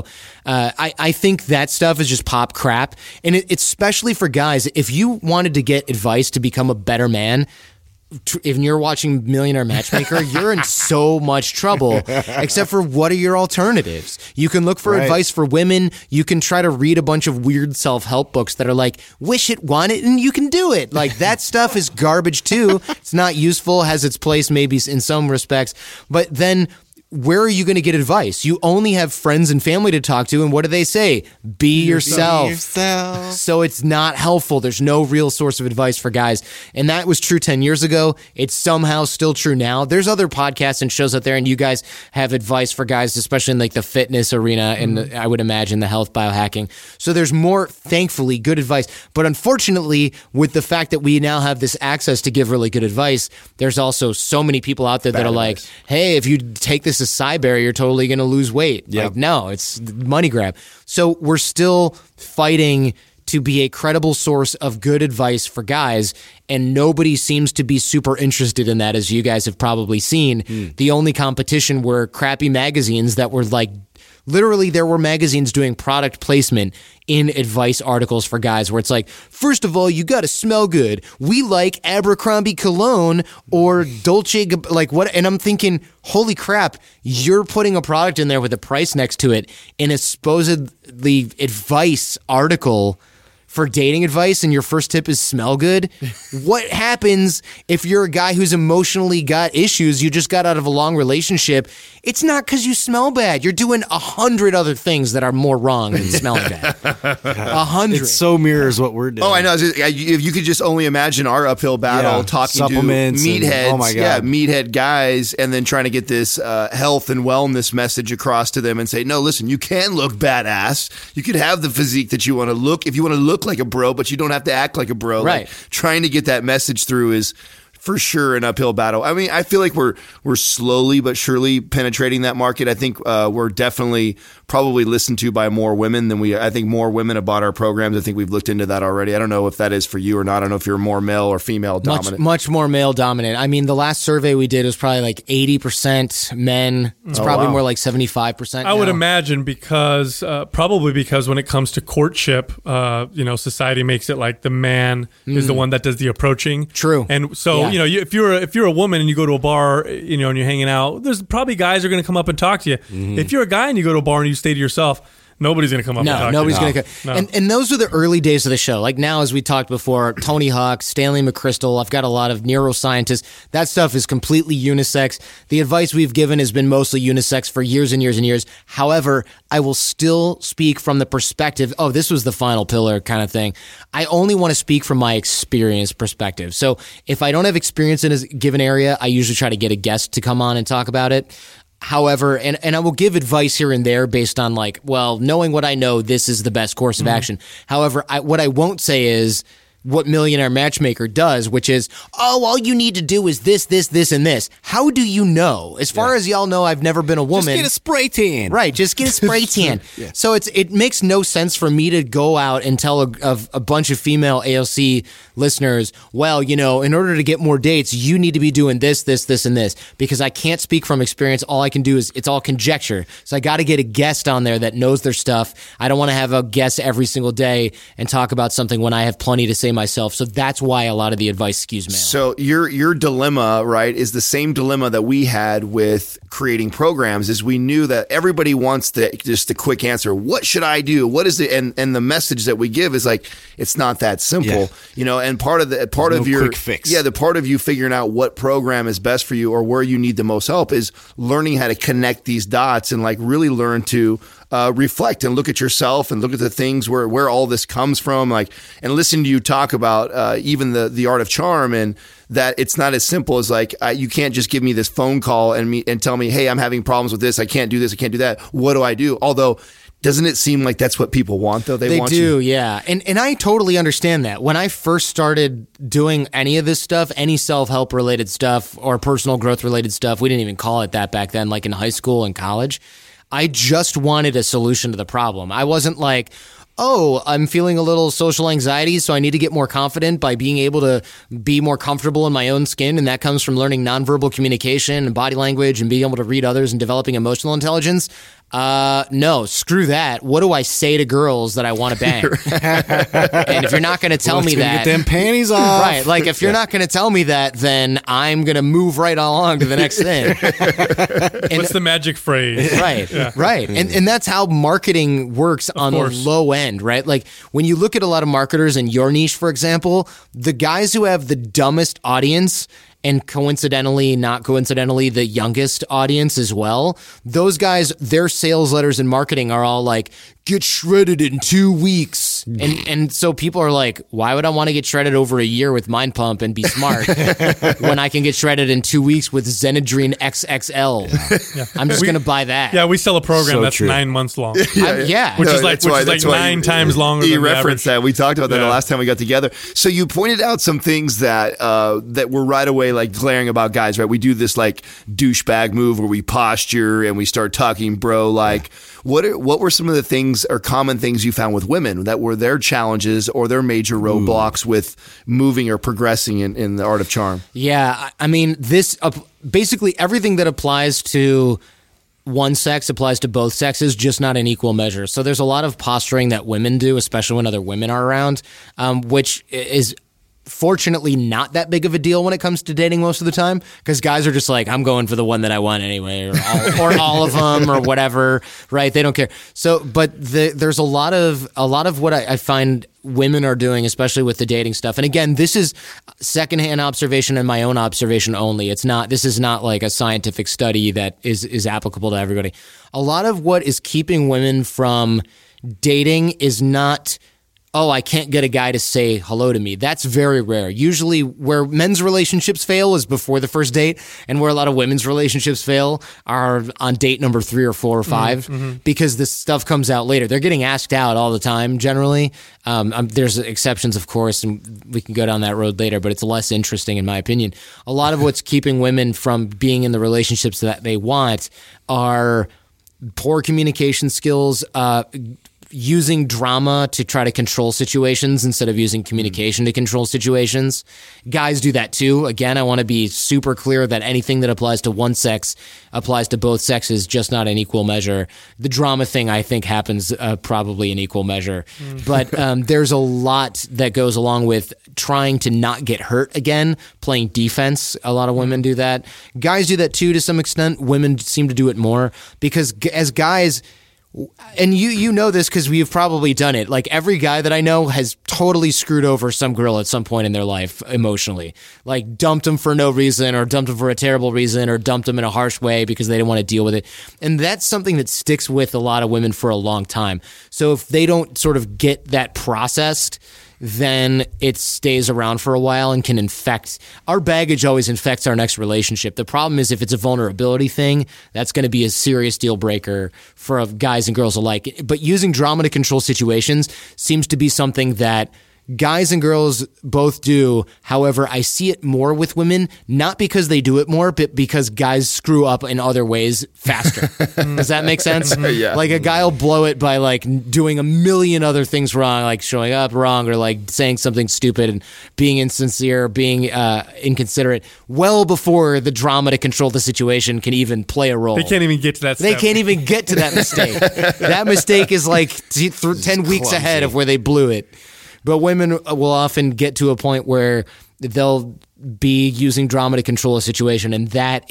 I think that stuff is just pop crap. And it's especially for guys. If you wanted to get advice to become a better man, if you're watching Millionaire Matchmaker, you're in so much trouble, except for what are your alternatives? You can look for advice for women. You can try to read a bunch of weird self-help books that are like, wish it, want it, and you can do it. Like that stuff is garbage too. It's not useful, has its place maybe in some respects, but then where are you going to get advice? You only have friends and family to talk to, and what do they say? Be yourself. So it's not helpful. There's no real source of advice for guys, and that was true 10 years ago. It's somehow still true now. There's other podcasts and shows out there, and you guys have advice for guys, especially in like the fitness arena, and I would imagine the health biohacking. So there's more, thankfully, good advice. But unfortunately, with the fact that we now have this access to give really good advice, there's also so many people out there that are like, hey, if you take this as Cyberry, you're totally going to lose weight. Yep. Like, no, it's money grab. So we're still fighting to be a credible source of good advice for guys, and nobody seems to be super interested in that, as you guys have probably seen. The only competition were crappy magazines that were like, literally there were magazines doing product placement in advice articles for guys where it's like, first of all, you got to smell good. We like Abercrombie cologne or Dolce, like what? And I'm thinking, holy crap, you're putting a product in there with a price next to it in a supposedly advice article for dating advice, and your first tip is smell good. What happens if you're a guy who's emotionally got issues, you just got out of a long relationship? It's not because you smell bad. You're doing 100 other things that are more wrong than smelling bad. 100. It so mirrors what we're doing. Oh, I know. If you could just only imagine our uphill battle talking supplements to meatheads, oh my God. Meathead guys, and then trying to get this health and wellness message across to them and say, no, listen, you can look badass. You could have the physique that you want to look. If you want to look look like a bro, but you don't have to act like a bro. Right. Like, trying to get that message through is for sure an uphill battle. I mean, I feel like we're slowly but surely penetrating that market. I think we're definitely probably listened to by more women than I think more women have bought our programs. I think we've looked into that already. I don't know if that is for you or not. I don't know if you're more male or female dominant. Much more male dominant. I mean, the last survey we did was probably like 80% men. It's probably more like 75%. I would imagine probably because when it comes to courtship, society makes it like the man is the one that does the approaching. True. And so, if you're a woman and you go to a bar, and you're hanging out, there's probably guys who are going to come up and talk to you. Mm-hmm. If you're a guy and you go to a bar and you stay to yourself, nobody's going to come up and talk to you. Nobody's going to come. And those are the early days of the show. Like now, as we talked before, Tony Hawk, Stanley McChrystal, I've got a lot of neuroscientists. That stuff is completely unisex. The advice we've given has been mostly unisex for years and years and years. However, I will still speak from the perspective, this was the final pillar kind of thing. I only want to speak from my experience perspective. So if I don't have experience in a given area, I usually try to get a guest to come on and talk about it. However, and I will give advice here and there based on knowing what I know, this is the best course of action. However, what I won't say is what Millionaire Matchmaker does, which is, all you need to do is this, this, this, and this. How do you know? As far as y'all know, I've never been a woman. Just get a spray tan. Right, just get a spray tan. Yeah. So it makes no sense for me to go out and tell a bunch of female AOC listeners, in order to get more dates, you need to be doing this, this, this, and this. Because I can't speak from experience. All I can do is, it's all conjecture. So I got to get a guest on there that knows their stuff. I don't want to have a guest every single day and talk about something when I have plenty to say myself. So that's why a lot of the advice skews male. So your dilemma, right, is the same dilemma that we had with creating programs. Is we knew that everybody wants just the quick answer. What should I do? What is it? And the message that we give is like, it's not that simple, and part of your quick fix. Yeah, the part of you figuring out what program is best for you or where you need the most help is learning how to connect these dots and like really learn to reflect and look at yourself and look at the things where all this comes from, and listen to you talk about even the art of charm, and that it's not as simple as you can't just give me this phone call and tell me, hey, I'm having problems with this. I can't do this. I can't do that. What do I do? Although, doesn't it seem like that's what people want, though? They want do, you. Yeah. And I totally understand that. When I first started doing any of this stuff, any self-help related stuff or personal growth related stuff, we didn't even call it that back then, like in high school and college, I just wanted a solution to the problem. I wasn't like, I'm feeling a little social anxiety, so I need to get more confident by being able to be more comfortable in my own skin, and that comes from learning nonverbal communication and body language and being able to read others and developing emotional intelligence. No, screw that. What do I say to girls that I want to bang? And if you're not going to tell me that, get them panties off. Right? Like if you're not going to tell me that, then I'm going to move right along to the next thing. What's the magic phrase? Right, right. And that's how marketing works on the low end, right? Like when you look at a lot of marketers in your niche, for example, the guys who have the dumbest audience and coincidentally, not coincidentally, the youngest audience as well. Those guys, their sales letters and marketing are all like, get shredded in 2 weeks. And so people are like, why would I want to get shredded over a year with Mind Pump and be smart when I can get shredded in 2 weeks with Xenadrine XXL? Yeah. I'm just going to buy that. Yeah, we sell a program that's 9 months long. Which is like 9 times longer you than the referenced average. that. We talked about that the last time we got together. So you pointed out some things that were right away like glaring about guys, right? We do this like douchebag move where we posture and we start talking bro like. What were some of the things or common things you found with women that were their challenges or their major roadblocks with moving or progressing in the art of charm? Yeah, I mean, this basically everything that applies to one sex applies to both sexes, just not in equal measure. So there's a lot of posturing that women do, especially when other women are around, which is fortunately not that big of a deal when it comes to dating most of the time, because guys are just like, I'm going for the one that I want anyway, or all of them or whatever, right? They don't care. So, but there's a lot of what I find women are doing, especially with the dating stuff. And again, this is secondhand observation and my own observation only. This is not like a scientific study that is applicable to everybody. A lot of what is keeping women from dating is not oh, I can't get a guy to say hello to me. That's very rare. Usually where men's relationships fail is before the first date, and where a lot of women's relationships fail are on date number 3 or 4 or 5, because this stuff comes out later. They're getting asked out all the time, generally. There's exceptions, of course, and we can go down that road later, but it's less interesting in my opinion. A lot of what's keeping women from being in the relationships that they want are poor communication skills, using drama to try to control situations instead of using communication to control situations. Guys do that too. Again, I want to be super clear that anything that applies to one sex applies to both sexes, just not in equal measure. The drama thing, I think, happens probably in equal measure. But there's a lot that goes along with trying to not get hurt again, playing defense. A lot of women do that. Guys do that too to some extent. Women seem to do it more because as guys... And you know this because we've probably done it. Like every guy that I know has totally screwed over some girl at some point in their life emotionally. Like dumped them for no reason, or dumped them for a terrible reason, or dumped them in a harsh way because they didn't want to deal with it. And that's something that sticks with a lot of women for a long time. So if they don't sort of get that processed, then it stays around for a while and can infect. Our baggage always infects our next relationship. The problem is if it's a vulnerability thing, that's going to be a serious deal breaker for guys and girls alike. But using drama to control situations seems to be something that guys and girls both do. However, I see it more with women, not because they do it more, but because guys screw up in other ways faster. Does that make sense? Yeah. Like a guy will blow it by like doing a million other things wrong, like showing up wrong or like saying something stupid and being insincere, being inconsiderate, well before the drama to control the situation can even play a role. They can't even get to that step. They can't even get to that mistake. That mistake is like 10 weeks ahead of where they blew it. But women will often get to a point where they'll be using drama to control a situation, and that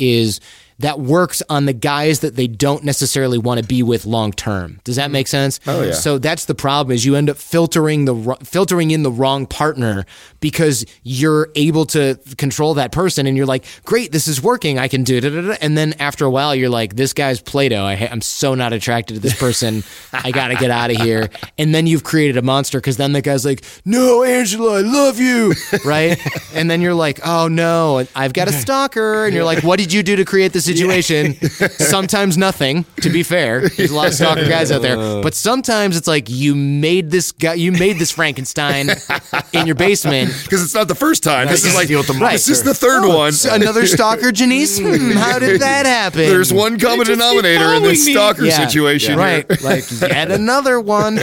works on the guys that they don't necessarily want to be with long term. Does that make sense? Oh yeah. So that's the problem: is you end up filtering in the wrong partner because you're able to control that person, and you're like, great, this is working, I can do it. And then after a while, you're like, this guy's Play-Doh. I'm so not attracted to this person. I got to get out of here. And then you've created a monster because then the guy's like, no, Angela, I love you, right? And then you're like, oh no, I've got a stalker, and you're like, what did you do to create this situation? Sometimes nothing, to be fair. There's a lot of stalker guys out there. But sometimes it's like you made this Frankenstein in your basement. Because it's not the first time. This is like this is the third Oh, one. Another stalker, Janice? How did that happen? There's one common denominator in this stalker situation. Right. Like yet another one.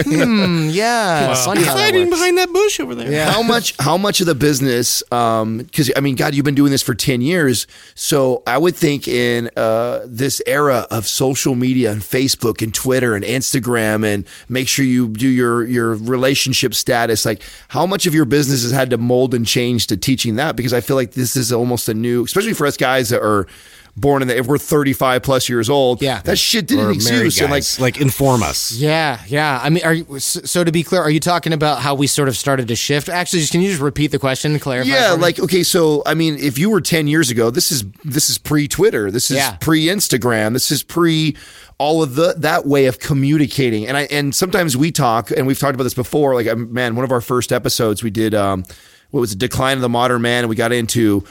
Yeah. Funny how that Hiding works. behind that bush over there. Yeah. How much of the business, because I mean, God, you've been doing this for 10 years. So I would think in this era of social media and Facebook and Twitter and Instagram, and make sure you do your relationship status, like how much of your business has had to mold and change to teaching that? Because I feel like this is almost a new, especially for us guys that are born in if we're 35 plus years old, that shit didn't exist. And like inform us. Yeah. I mean, so to be clear, are you talking about how we sort of started to shift? Actually, can you just repeat the question and clarify? Yeah, like, okay, so I mean, if you were 10 years ago, this is pre-Twitter, this is pre-Instagram, this is pre all of that way of communicating. And sometimes we talk, and we've talked about this before, like, man, one of our first episodes we did, what was the Decline of the Modern Man? And we got into,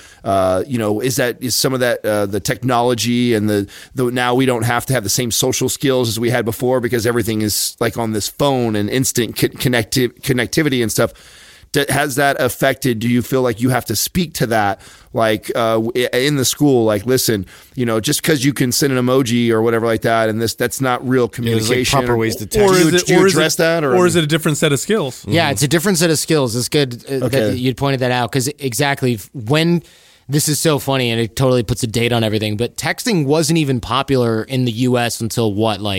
is some of that the technology and the now we don't have to have the same social skills as we had before because everything is like on this phone and instant connectivity and stuff. Has that affected? Do you feel like you have to speak to that, like in the school? Like, listen, just because you can send an emoji or whatever like that, and that's not real communication. Like proper ways to text. Do you address that, or is it a different set of skills? Yeah, it's a different set of skills. It's good that you'd pointed that out because exactly when. This is so funny, and it totally puts a date on everything. But texting wasn't even popular in the U.S. until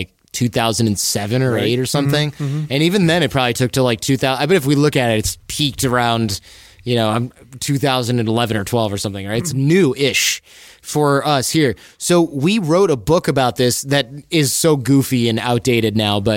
2007 or 8 or something. Mm-hmm. And even then, it probably took to 2000. I bet if we look at it, it's peaked around 2011 or 12 or something. Right? It's new-ish for us here. So we wrote a book about this that is so goofy and outdated now, but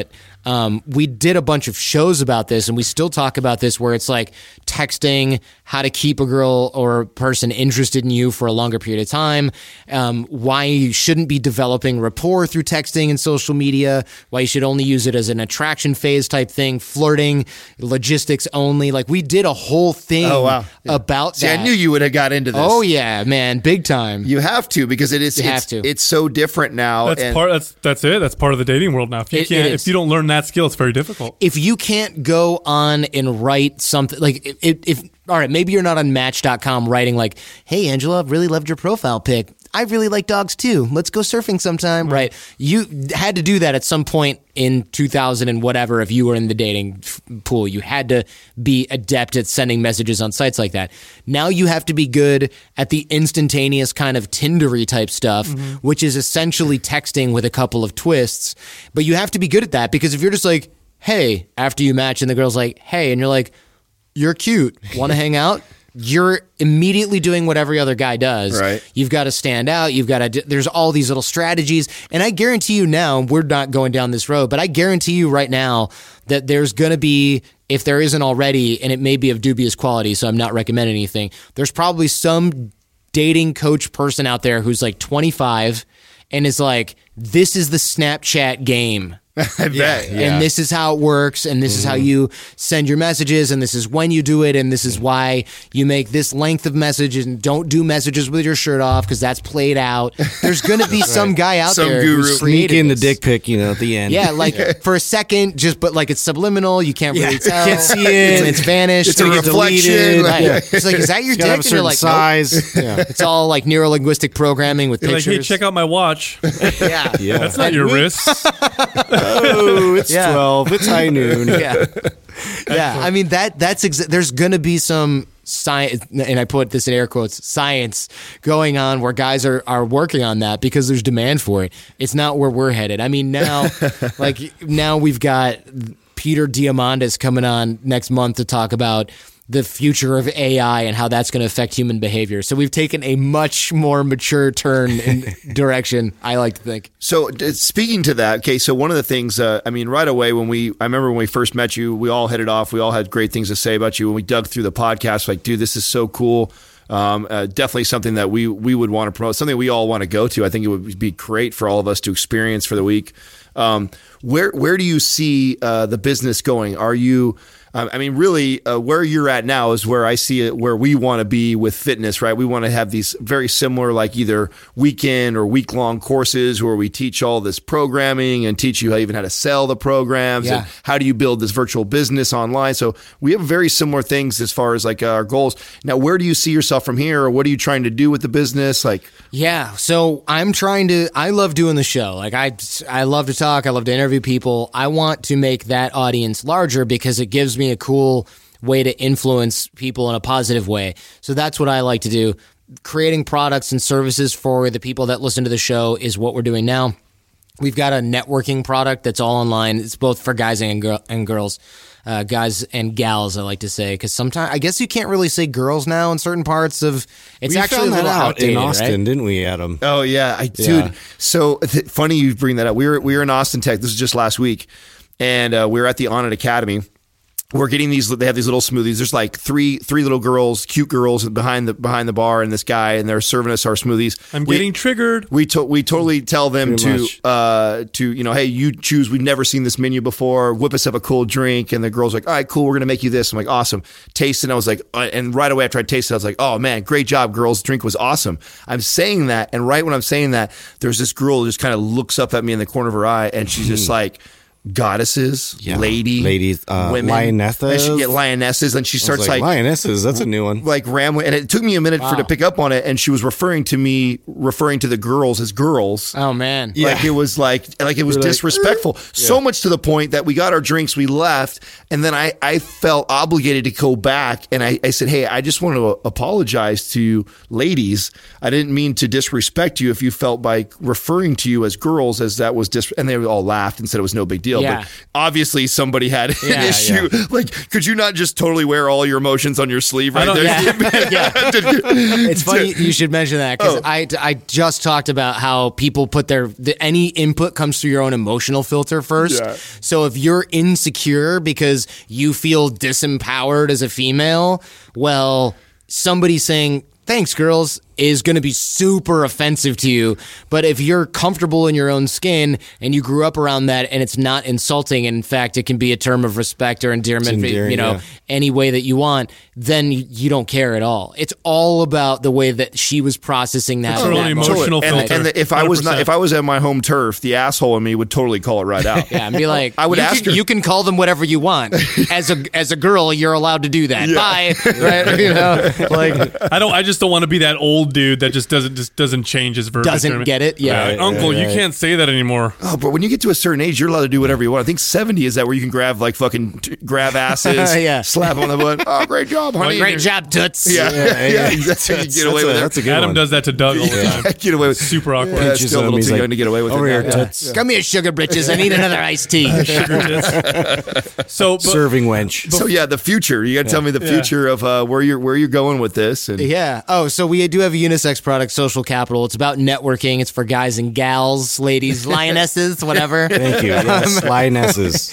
We did a bunch of shows about this, and we still talk about this, where it's like texting, how to keep a girl or a person interested in you for a longer period of time, why you shouldn't be developing rapport through texting and social media, why you should only use it as an attraction phase type thing, flirting, logistics only. Like, we did a whole thing about See, that. I knew you would have got into this. Oh yeah, man, big time. You have to, because it's so different now. That's it. That's part of the dating world now. If you don't learn that skill, it's very difficult. If you can't go on and write something like if all right, maybe you're not on Match.com writing like, "Hey Angela, I've really loved your profile pic. I really like dogs too. Let's go surfing sometime." Right? You had to do that at some point in 2000 and whatever. If you were in the dating pool, you had to be adept at sending messages on sites like that. Now you have to be good at the instantaneous kind of Tindery type stuff, which is essentially texting with a couple of twists. But you have to be good at that, because if you're just like, "Hey," after you match and the girl's like, "Hey," and you're like, "You're cute. Want to hang out?" You're immediately doing what every other guy does. Right. You've got to stand out. There's all these little strategies. And I guarantee you now, we're not going down this road, but I guarantee you right now that there's going to be, if there isn't already, and it may be of dubious quality, so I'm not recommending anything, there's probably some dating coach person out there who's like 25 and is like, "This is the Snapchat game." I bet. And this is how it works, and this is how you send your messages, and this is when you do it, and this is why you make this length of messages, and don't do messages with your shirt off because that's played out. There's going to be some guy out there who's sneak created in the this. dick pic, at the end. Yeah, like for a second, but like it's subliminal. You can't really tell. Can't see it. And it's vanished. It's a reflection. Right. It's like, is that your dick? Have a And you're certain like, size. nope. Yeah. It's all like neuro-linguistic programming with You're like, pictures. "Hey, check out my watch." Yeah. That's not your wrist. Oh, it's 12. It's high noon. Yeah. Yeah. I mean, there's going to be some science, and I put this in air quotes, science going on where guys are working on that because there's demand for it. It's not where we're headed. I mean, now we've got Peter Diamandis coming on next month to talk about the future of AI and how that's going to affect human behavior. So we've taken a much more mature turn in direction, I like to think. So speaking to that, okay, so one of the things, right away I remember when we first met you, we all hit it off. We all had great things to say about you. When we dug through the podcast, like, dude, this is so cool. Definitely something that we would want to promote, something we all want to go to. I think it would be great for all of us to experience for the week. Where do you see the business going? Are you... really, where you're at now is where I see it, where we want to be with fitness, right? We want to have these very similar, like either weekend or week-long courses where we teach all this programming and teach you even how to sell the programs and how do you build this virtual business online. So we have very similar things as far as like our goals. Now, where do you see yourself from here, or what are you trying to do with the business? So I love doing the show. Like I love to talk. I love to interview people. I want to make that audience larger because it gives me a cool way to influence people in a positive way. So that's what I like to do. Creating products and services for the people that listen to the show is what we're doing now. We've got a networking product that's all online. It's both for guys and girls. Guys and gals, I like to say, because sometimes I guess you can't really say girls now in certain parts of. It's actually found a little that out outdated, in Austin, right? didn't we, Adam? Oh yeah, dude. So funny you bring that up. We were in Austin, Tech. This was just last week, and we were at the On It Academy. We're getting these. They have these little smoothies. There's like three little girls, cute girls behind the bar, and this guy, and they're serving us our smoothies. I'm getting triggered. We totally tell them to hey, you choose. We've never seen this menu before. Whip us up a cold drink, and the girl's like, all right, cool. We're gonna make you this. I'm like, awesome. Taste it. And I was like, and right away after I tasted it, I was like, oh man, great job, girls. The drink was awesome. I'm saying that, and right when I'm saying that, there's this girl who just kind of looks up at me in the corner of her eye, and she's just like. Goddesses, ladies, women, lionesses. And she get lionesses, and she starts like lionesses. That's a new one. Like rambling, and it took me a minute to pick up on it. And she was referring to the girls as girls. Oh man, like it was disrespectful. So much to the point that we got our drinks, we left, and then I felt obligated to go back, and I said, hey, I just want to apologize to you, ladies. I didn't mean to disrespect you if you felt by referring to you as girls as that was and they all laughed and said it was no big deal. deal. Yeah. But obviously somebody had an issue. Yeah. Like, could you not just totally wear all your emotions on your sleeve right there? It's funny you should mention that because I just talked about how people put any input comes through your own emotional filter first. Yeah. So if you're insecure because you feel disempowered as a female, well, somebody saying, "Thanks, girls," is going to be super offensive to you. But if you're comfortable in your own skin and you grew up around that and it's not insulting, and in fact, it can be a term of respect or endearment, any way that you want, then you don't care at all. It's all about the way that she was processing that. Totally emotional filter. And if I was at my home turf, the asshole in me would totally call it right out. Yeah, and be like, I would ask her. You can call them whatever you want. As a girl, you're allowed to do that. Bye. Right? I just don't want to be that old dude that just doesn't change his verbiage. Doesn't get it. Yeah. Right. Uncle, you can't say that anymore. Oh, but when you get to a certain age, you're allowed to do whatever you want. I think 70 is that where you can grab grab asses, slap on the butt. Oh, great job, honey. Great job, toots. Yeah, exactly. You get away with That's a good Adam one. does that to Doug all the time. Get away with Super awkward. Yeah, still a little too young to get away with over it. here, Yeah. toots. Come here, sugar britches. I need another iced tea. So, Serving wench. So yeah, the future. You got to tell me the future of where you're going with this. And Yeah. Oh, so we do have a unisex product, Social Capital. It's about networking. It's for guys and gals, ladies, lionesses, whatever. Thank you. Yes, lionesses.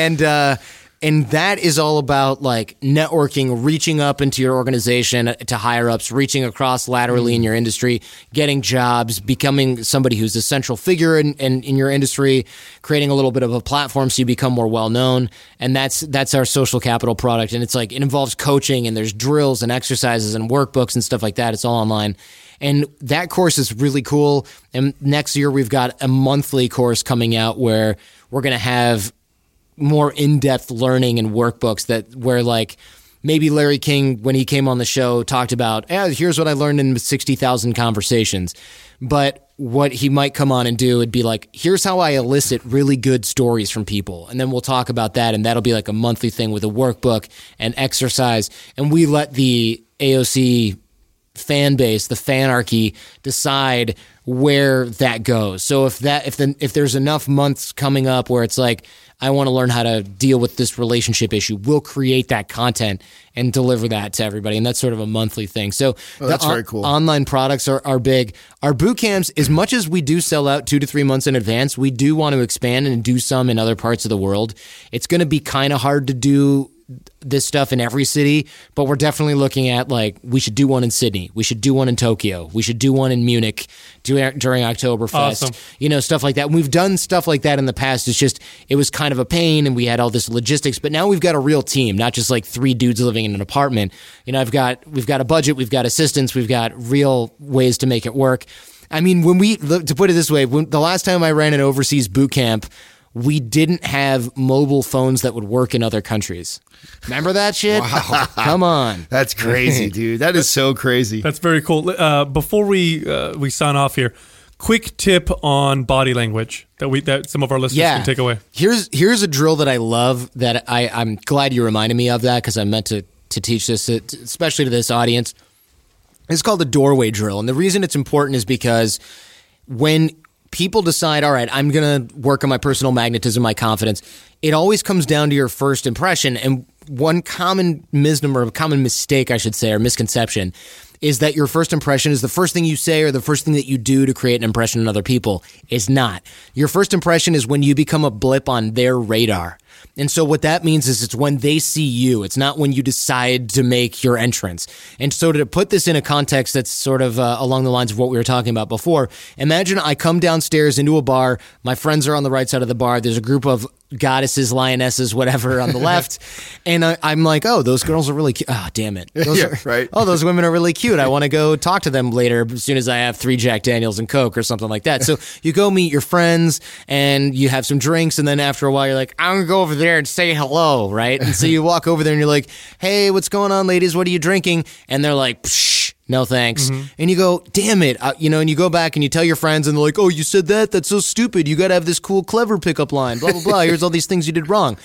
And that is all about like networking, reaching up into your organization to higher ups, reaching across laterally in your industry, getting jobs, becoming somebody who's a central figure in your industry, creating a little bit of a platform so you become more well known. And that's our Social Capital product. And it's like it involves coaching and there's drills and exercises and workbooks and stuff like that. It's all online. And that course is really cool. And next year we've got a monthly course coming out where we're going to have more in-depth learning and workbooks where like maybe Larry King, when he came on the show, talked about, here's what I learned in 60,000 conversations. But what he might come on and do would be like, here's how I elicit really good stories from people. And then we'll talk about that. And that'll be like a monthly thing with a workbook and exercise. And we let the AOC fan base, the fanarchy, decide where that goes. So if there's enough months coming up where it's like, I want to learn how to deal with this relationship issue, we'll create that content and deliver that to everybody. And that's sort of a monthly thing. So that's very cool. Online products are big. Our boot camps, as much as we do sell out 2 to 3 months in advance, we do want to expand and do some in other parts of the world. It's going to be kind of hard to do this stuff in every city, but we're definitely looking at like we should do one in Sydney, we should do one in Tokyo, we should do one in Munich during Oktoberfest, awesome. Stuff like that. And we've done stuff like that in the past. It's just it was kind of a pain, and we had all this logistics. But now we've got a real team, not just like 3 dudes living in an apartment. We've got a budget, we've got assistants, we've got real ways to make it work. I mean, to put it this way, the last time I ran an overseas boot camp, we didn't have mobile phones that would work in other countries. Remember that shit? Wow. Come on. That's crazy, dude. That is so crazy. That's very cool. Before we sign off here, quick tip on body language that some of our listeners can take away. Here's a drill that I love that I'm glad you reminded me of that because I meant to teach this, especially to this audience. It's called the doorway drill. And the reason it's important is because when people decide, all right, I'm going to work on my personal magnetism, my confidence, it always comes down to your first impression. And one common misnomer, common mistake, I should say, or misconception, is that your first impression is the first thing you say or the first thing that you do to create an impression on other people. It's not. Your first impression is when you become a blip on their radar. And so what that means is it's when they see you. It's not when you decide to make your entrance. And so to put this in a context that's sort of along the lines of what we were talking about before, imagine I come downstairs into a bar. My friends are on the right side of the bar. There's a group of goddesses, lionesses, whatever on the left. And I'm like, oh, those girls are really cute. Oh, damn it. Right. Oh, those women are really cute. I want to go talk to them later as soon as I have 3 Jack Daniels and Coke or something like that. So you go meet your friends and you have some drinks. And then after a while, you're like, I'm going to go over there and say hello, right? And so you walk over there and you're like, hey, what's going on, ladies? What are you drinking? And they're like, psh. No thanks. Mm-hmm. And you go, damn it. And you go back and you tell your friends and they're like, oh, you said that? That's so stupid. You got to have this cool, clever pickup line, blah, blah, blah. Here's all these things you did wrong.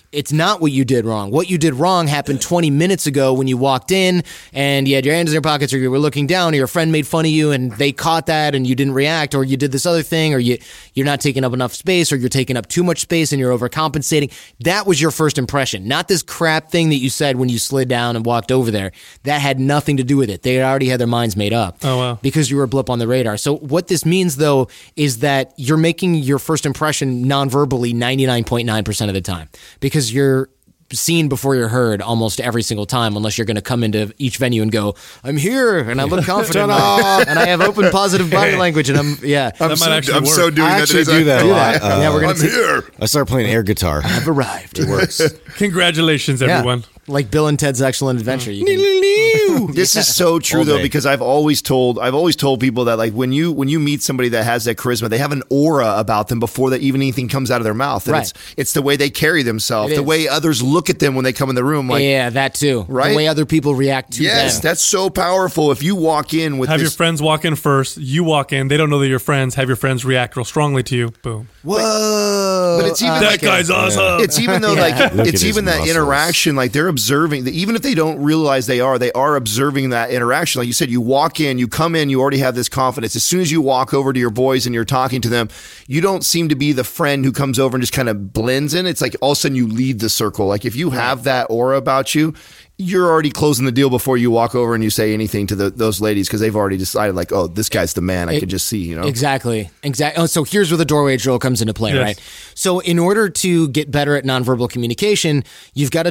It's not what you did wrong. What you did wrong happened 20 minutes ago when you walked in and you had your hands in your pockets, or you were looking down, or your friend made fun of you and they caught that and you didn't react, or you did this other thing, or you're not taking up enough space, or you're taking up too much space and you're overcompensating. That was your first impression, not this crap thing that you said when you slid down and walked over there. That had nothing to do with it. They already had their minds made up. Oh, wow. Because you were a blip on the radar. So what this means, though, is that you're making your first impression non-verbally 99.9% of the time, because you're seen before you're heard almost every single time, unless you're going to come into each venue and go, I'm here and I look confident and I have open positive body language and I'm so doing I that. actually do that a lot. Yeah, we're gonna here. I started playing air guitar. I've arrived. It works. Congratulations, everyone. Like Bill and Ted's Excellent Adventure. This is so true though, because I've always told people that, like, when you meet somebody that has that charisma, they have an aura about them before that even anything comes out of their mouth. And Right. it's the way they carry themselves, the way others look at them when they come in the room. Like, Yeah, that too. Right? The way other people react to yes, them. that's so powerful. If you walk in with Have your this, friends walk in first. You walk in. They don't know that you're friends. Have your friends react real strongly to you. Boom. Whoa. but it's even That like guy's awesome. It's even though like Look it's at even his that muscles. interaction, like they're observing, even if they don't realize they are observing that interaction. Like you said, you walk in, you come in, you already have this confidence. As soon as you walk over to your boys and you're talking to them, you don't seem to be the friend who comes over and just kind of blends in. It's like all of a sudden you lead the circle. Like if you have that aura about you, you're already closing the deal before you walk over and you say anything to those ladies, because they've already decided, like, oh, this guy's the man. I can just see, you know. Exactly. Oh, so here's where the doorway drill comes into play, Yes. right? So in order to get better at nonverbal communication, you've got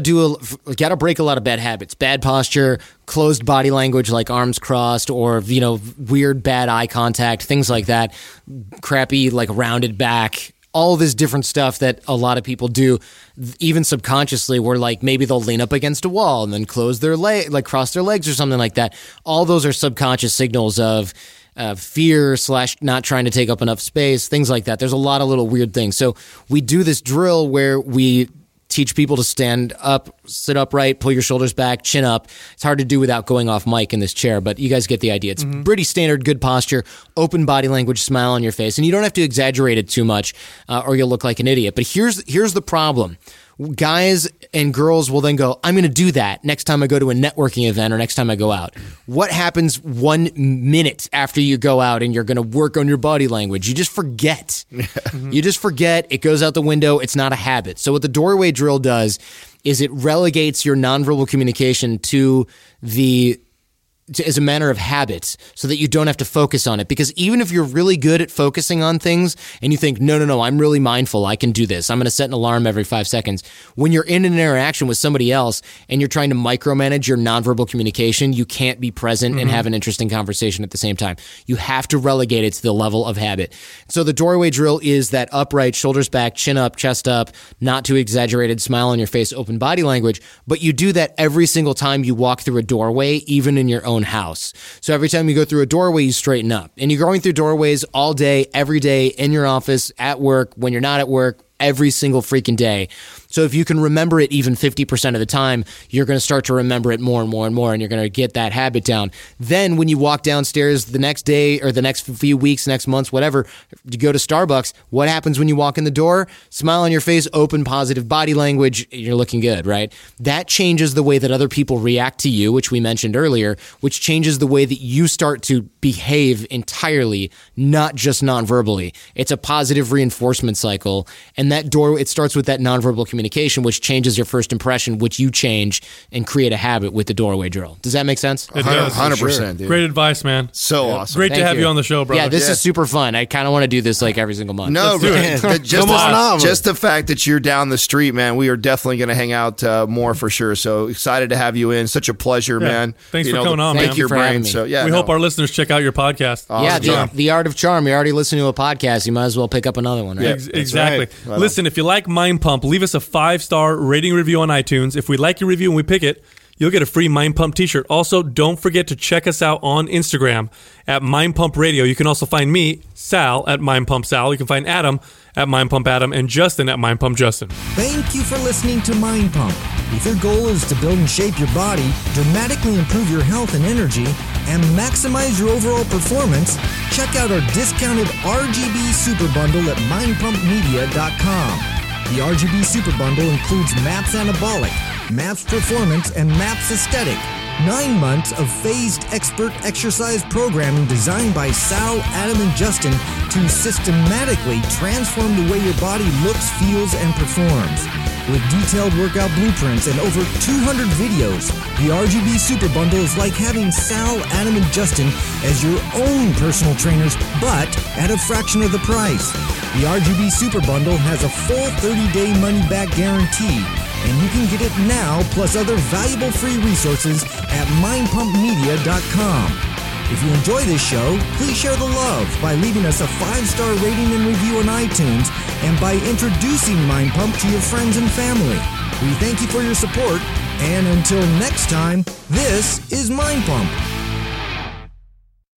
to break a lot of bad habits, bad posture, closed body language like arms crossed, or weird bad eye contact, things like that, crappy like rounded back. All this different stuff that a lot of people do, even subconsciously, where like maybe they'll lean up against a wall and then close their leg, like cross their legs or something like that. All those are subconscious signals of fear / not trying to take up enough space, things like that. There's a lot of little weird things. So we do this drill where we teach people to stand up, sit upright, pull your shoulders back, chin up. It's hard to do without going off mic in this chair, but you guys get the idea. It's pretty standard, good posture, open body language, smile on your face, and you don't have to exaggerate it too much, or you'll look like an idiot. But here's the problem. Guys and girls will then go, I'm going to do that next time I go to a networking event or next time I go out. What happens 1 minute after you go out and you're going to work on your body language? You just forget. You just forget. It goes out the window. It's not a habit. So what the doorway drill does is it relegates your nonverbal communication to as a matter of habit, so that you don't have to focus on it. Because even if you're really good at focusing on things and you think, no, I'm really mindful, I can do this, I'm going to set an alarm every 5 seconds. When you're in an interaction with somebody else and you're trying to micromanage your nonverbal communication, you can't be present and have an interesting conversation at the same time. You have to relegate it to the level of habit. So the doorway drill is that upright, shoulders back, chin up, chest up, not too exaggerated, smile on your face, open body language. But you do that every single time you walk through a doorway, even in your own house. So every time you go through a doorway, you straighten up. And you're going through doorways all day, every day, in your office, at work, when you're not at work, every single freaking day. So if you can remember it even 50% of the time, you're going to start to remember it more and more and more, and you're going to get that habit down. Then when you walk downstairs the next day or the next few weeks, next months, whatever, you go to Starbucks, what happens when you walk in the door? Smile on your face, open positive body language, you're looking good, right? That changes the way that other people react to you, which we mentioned earlier, which changes the way that you start to behave entirely, not just non-verbally. It's a positive reinforcement cycle, and that door, it starts with that nonverbal communication, which changes your first impression, which you change and create a habit with the doorway drill. Does that make sense? It does. 100%, dude. Great advice, man. So awesome. Great to Thank have you on the show, brother. Yeah, this is super fun. I kind of want to do this like every single month. No, do but just, Come on over. just the fact that you're down the street, man, we are definitely going to hang out more for sure. So excited to have you in. Such a pleasure, Yeah. man. Thanks for coming on, Pick man. your Thank you for having brain. me. So yeah, we hope our listeners check out your podcast. Yeah, the Art of Charm. You're already listening to a podcast. You might as well pick up another one, right? Exactly. right. Listen, if you like Mind Pump, leave us a 5-star rating review on iTunes. If we like your review and we pick it, you'll get a free Mind Pump t-shirt. Also, don't forget to check us out on Instagram at Mind Pump Radio. You can also find me, Sal, at Mind Pump Sal. You can find Adam at Mind Pump Adam and Justin at Mind Pump Justin. Thank you for listening to Mind Pump. If your goal is to build and shape your body, dramatically improve your health and energy, and maximize your overall performance, check out our discounted RGB Super Bundle at mindpumpmedia.com. The RGB Super Bundle includes MAPS Anabolic, MAPS Performance, and MAPS Aesthetic. 9 months of phased expert exercise programming designed by Sal, Adam, and Justin to systematically transform the way your body looks, feels, and performs. With detailed workout blueprints and over 200 videos, the RGB Super Bundle is like having Sal, Adam, and Justin as your own personal trainers, but at a fraction of the price. The RGB Super Bundle has a full 30-day money-back guarantee, and you can get it now, plus other valuable free resources at mindpumpmedia.com. If you enjoy this show, please share the love by leaving us a 5-star rating and review on iTunes and by introducing Mind Pump to your friends and family. We thank you for your support, and until next time, this is Mind Pump.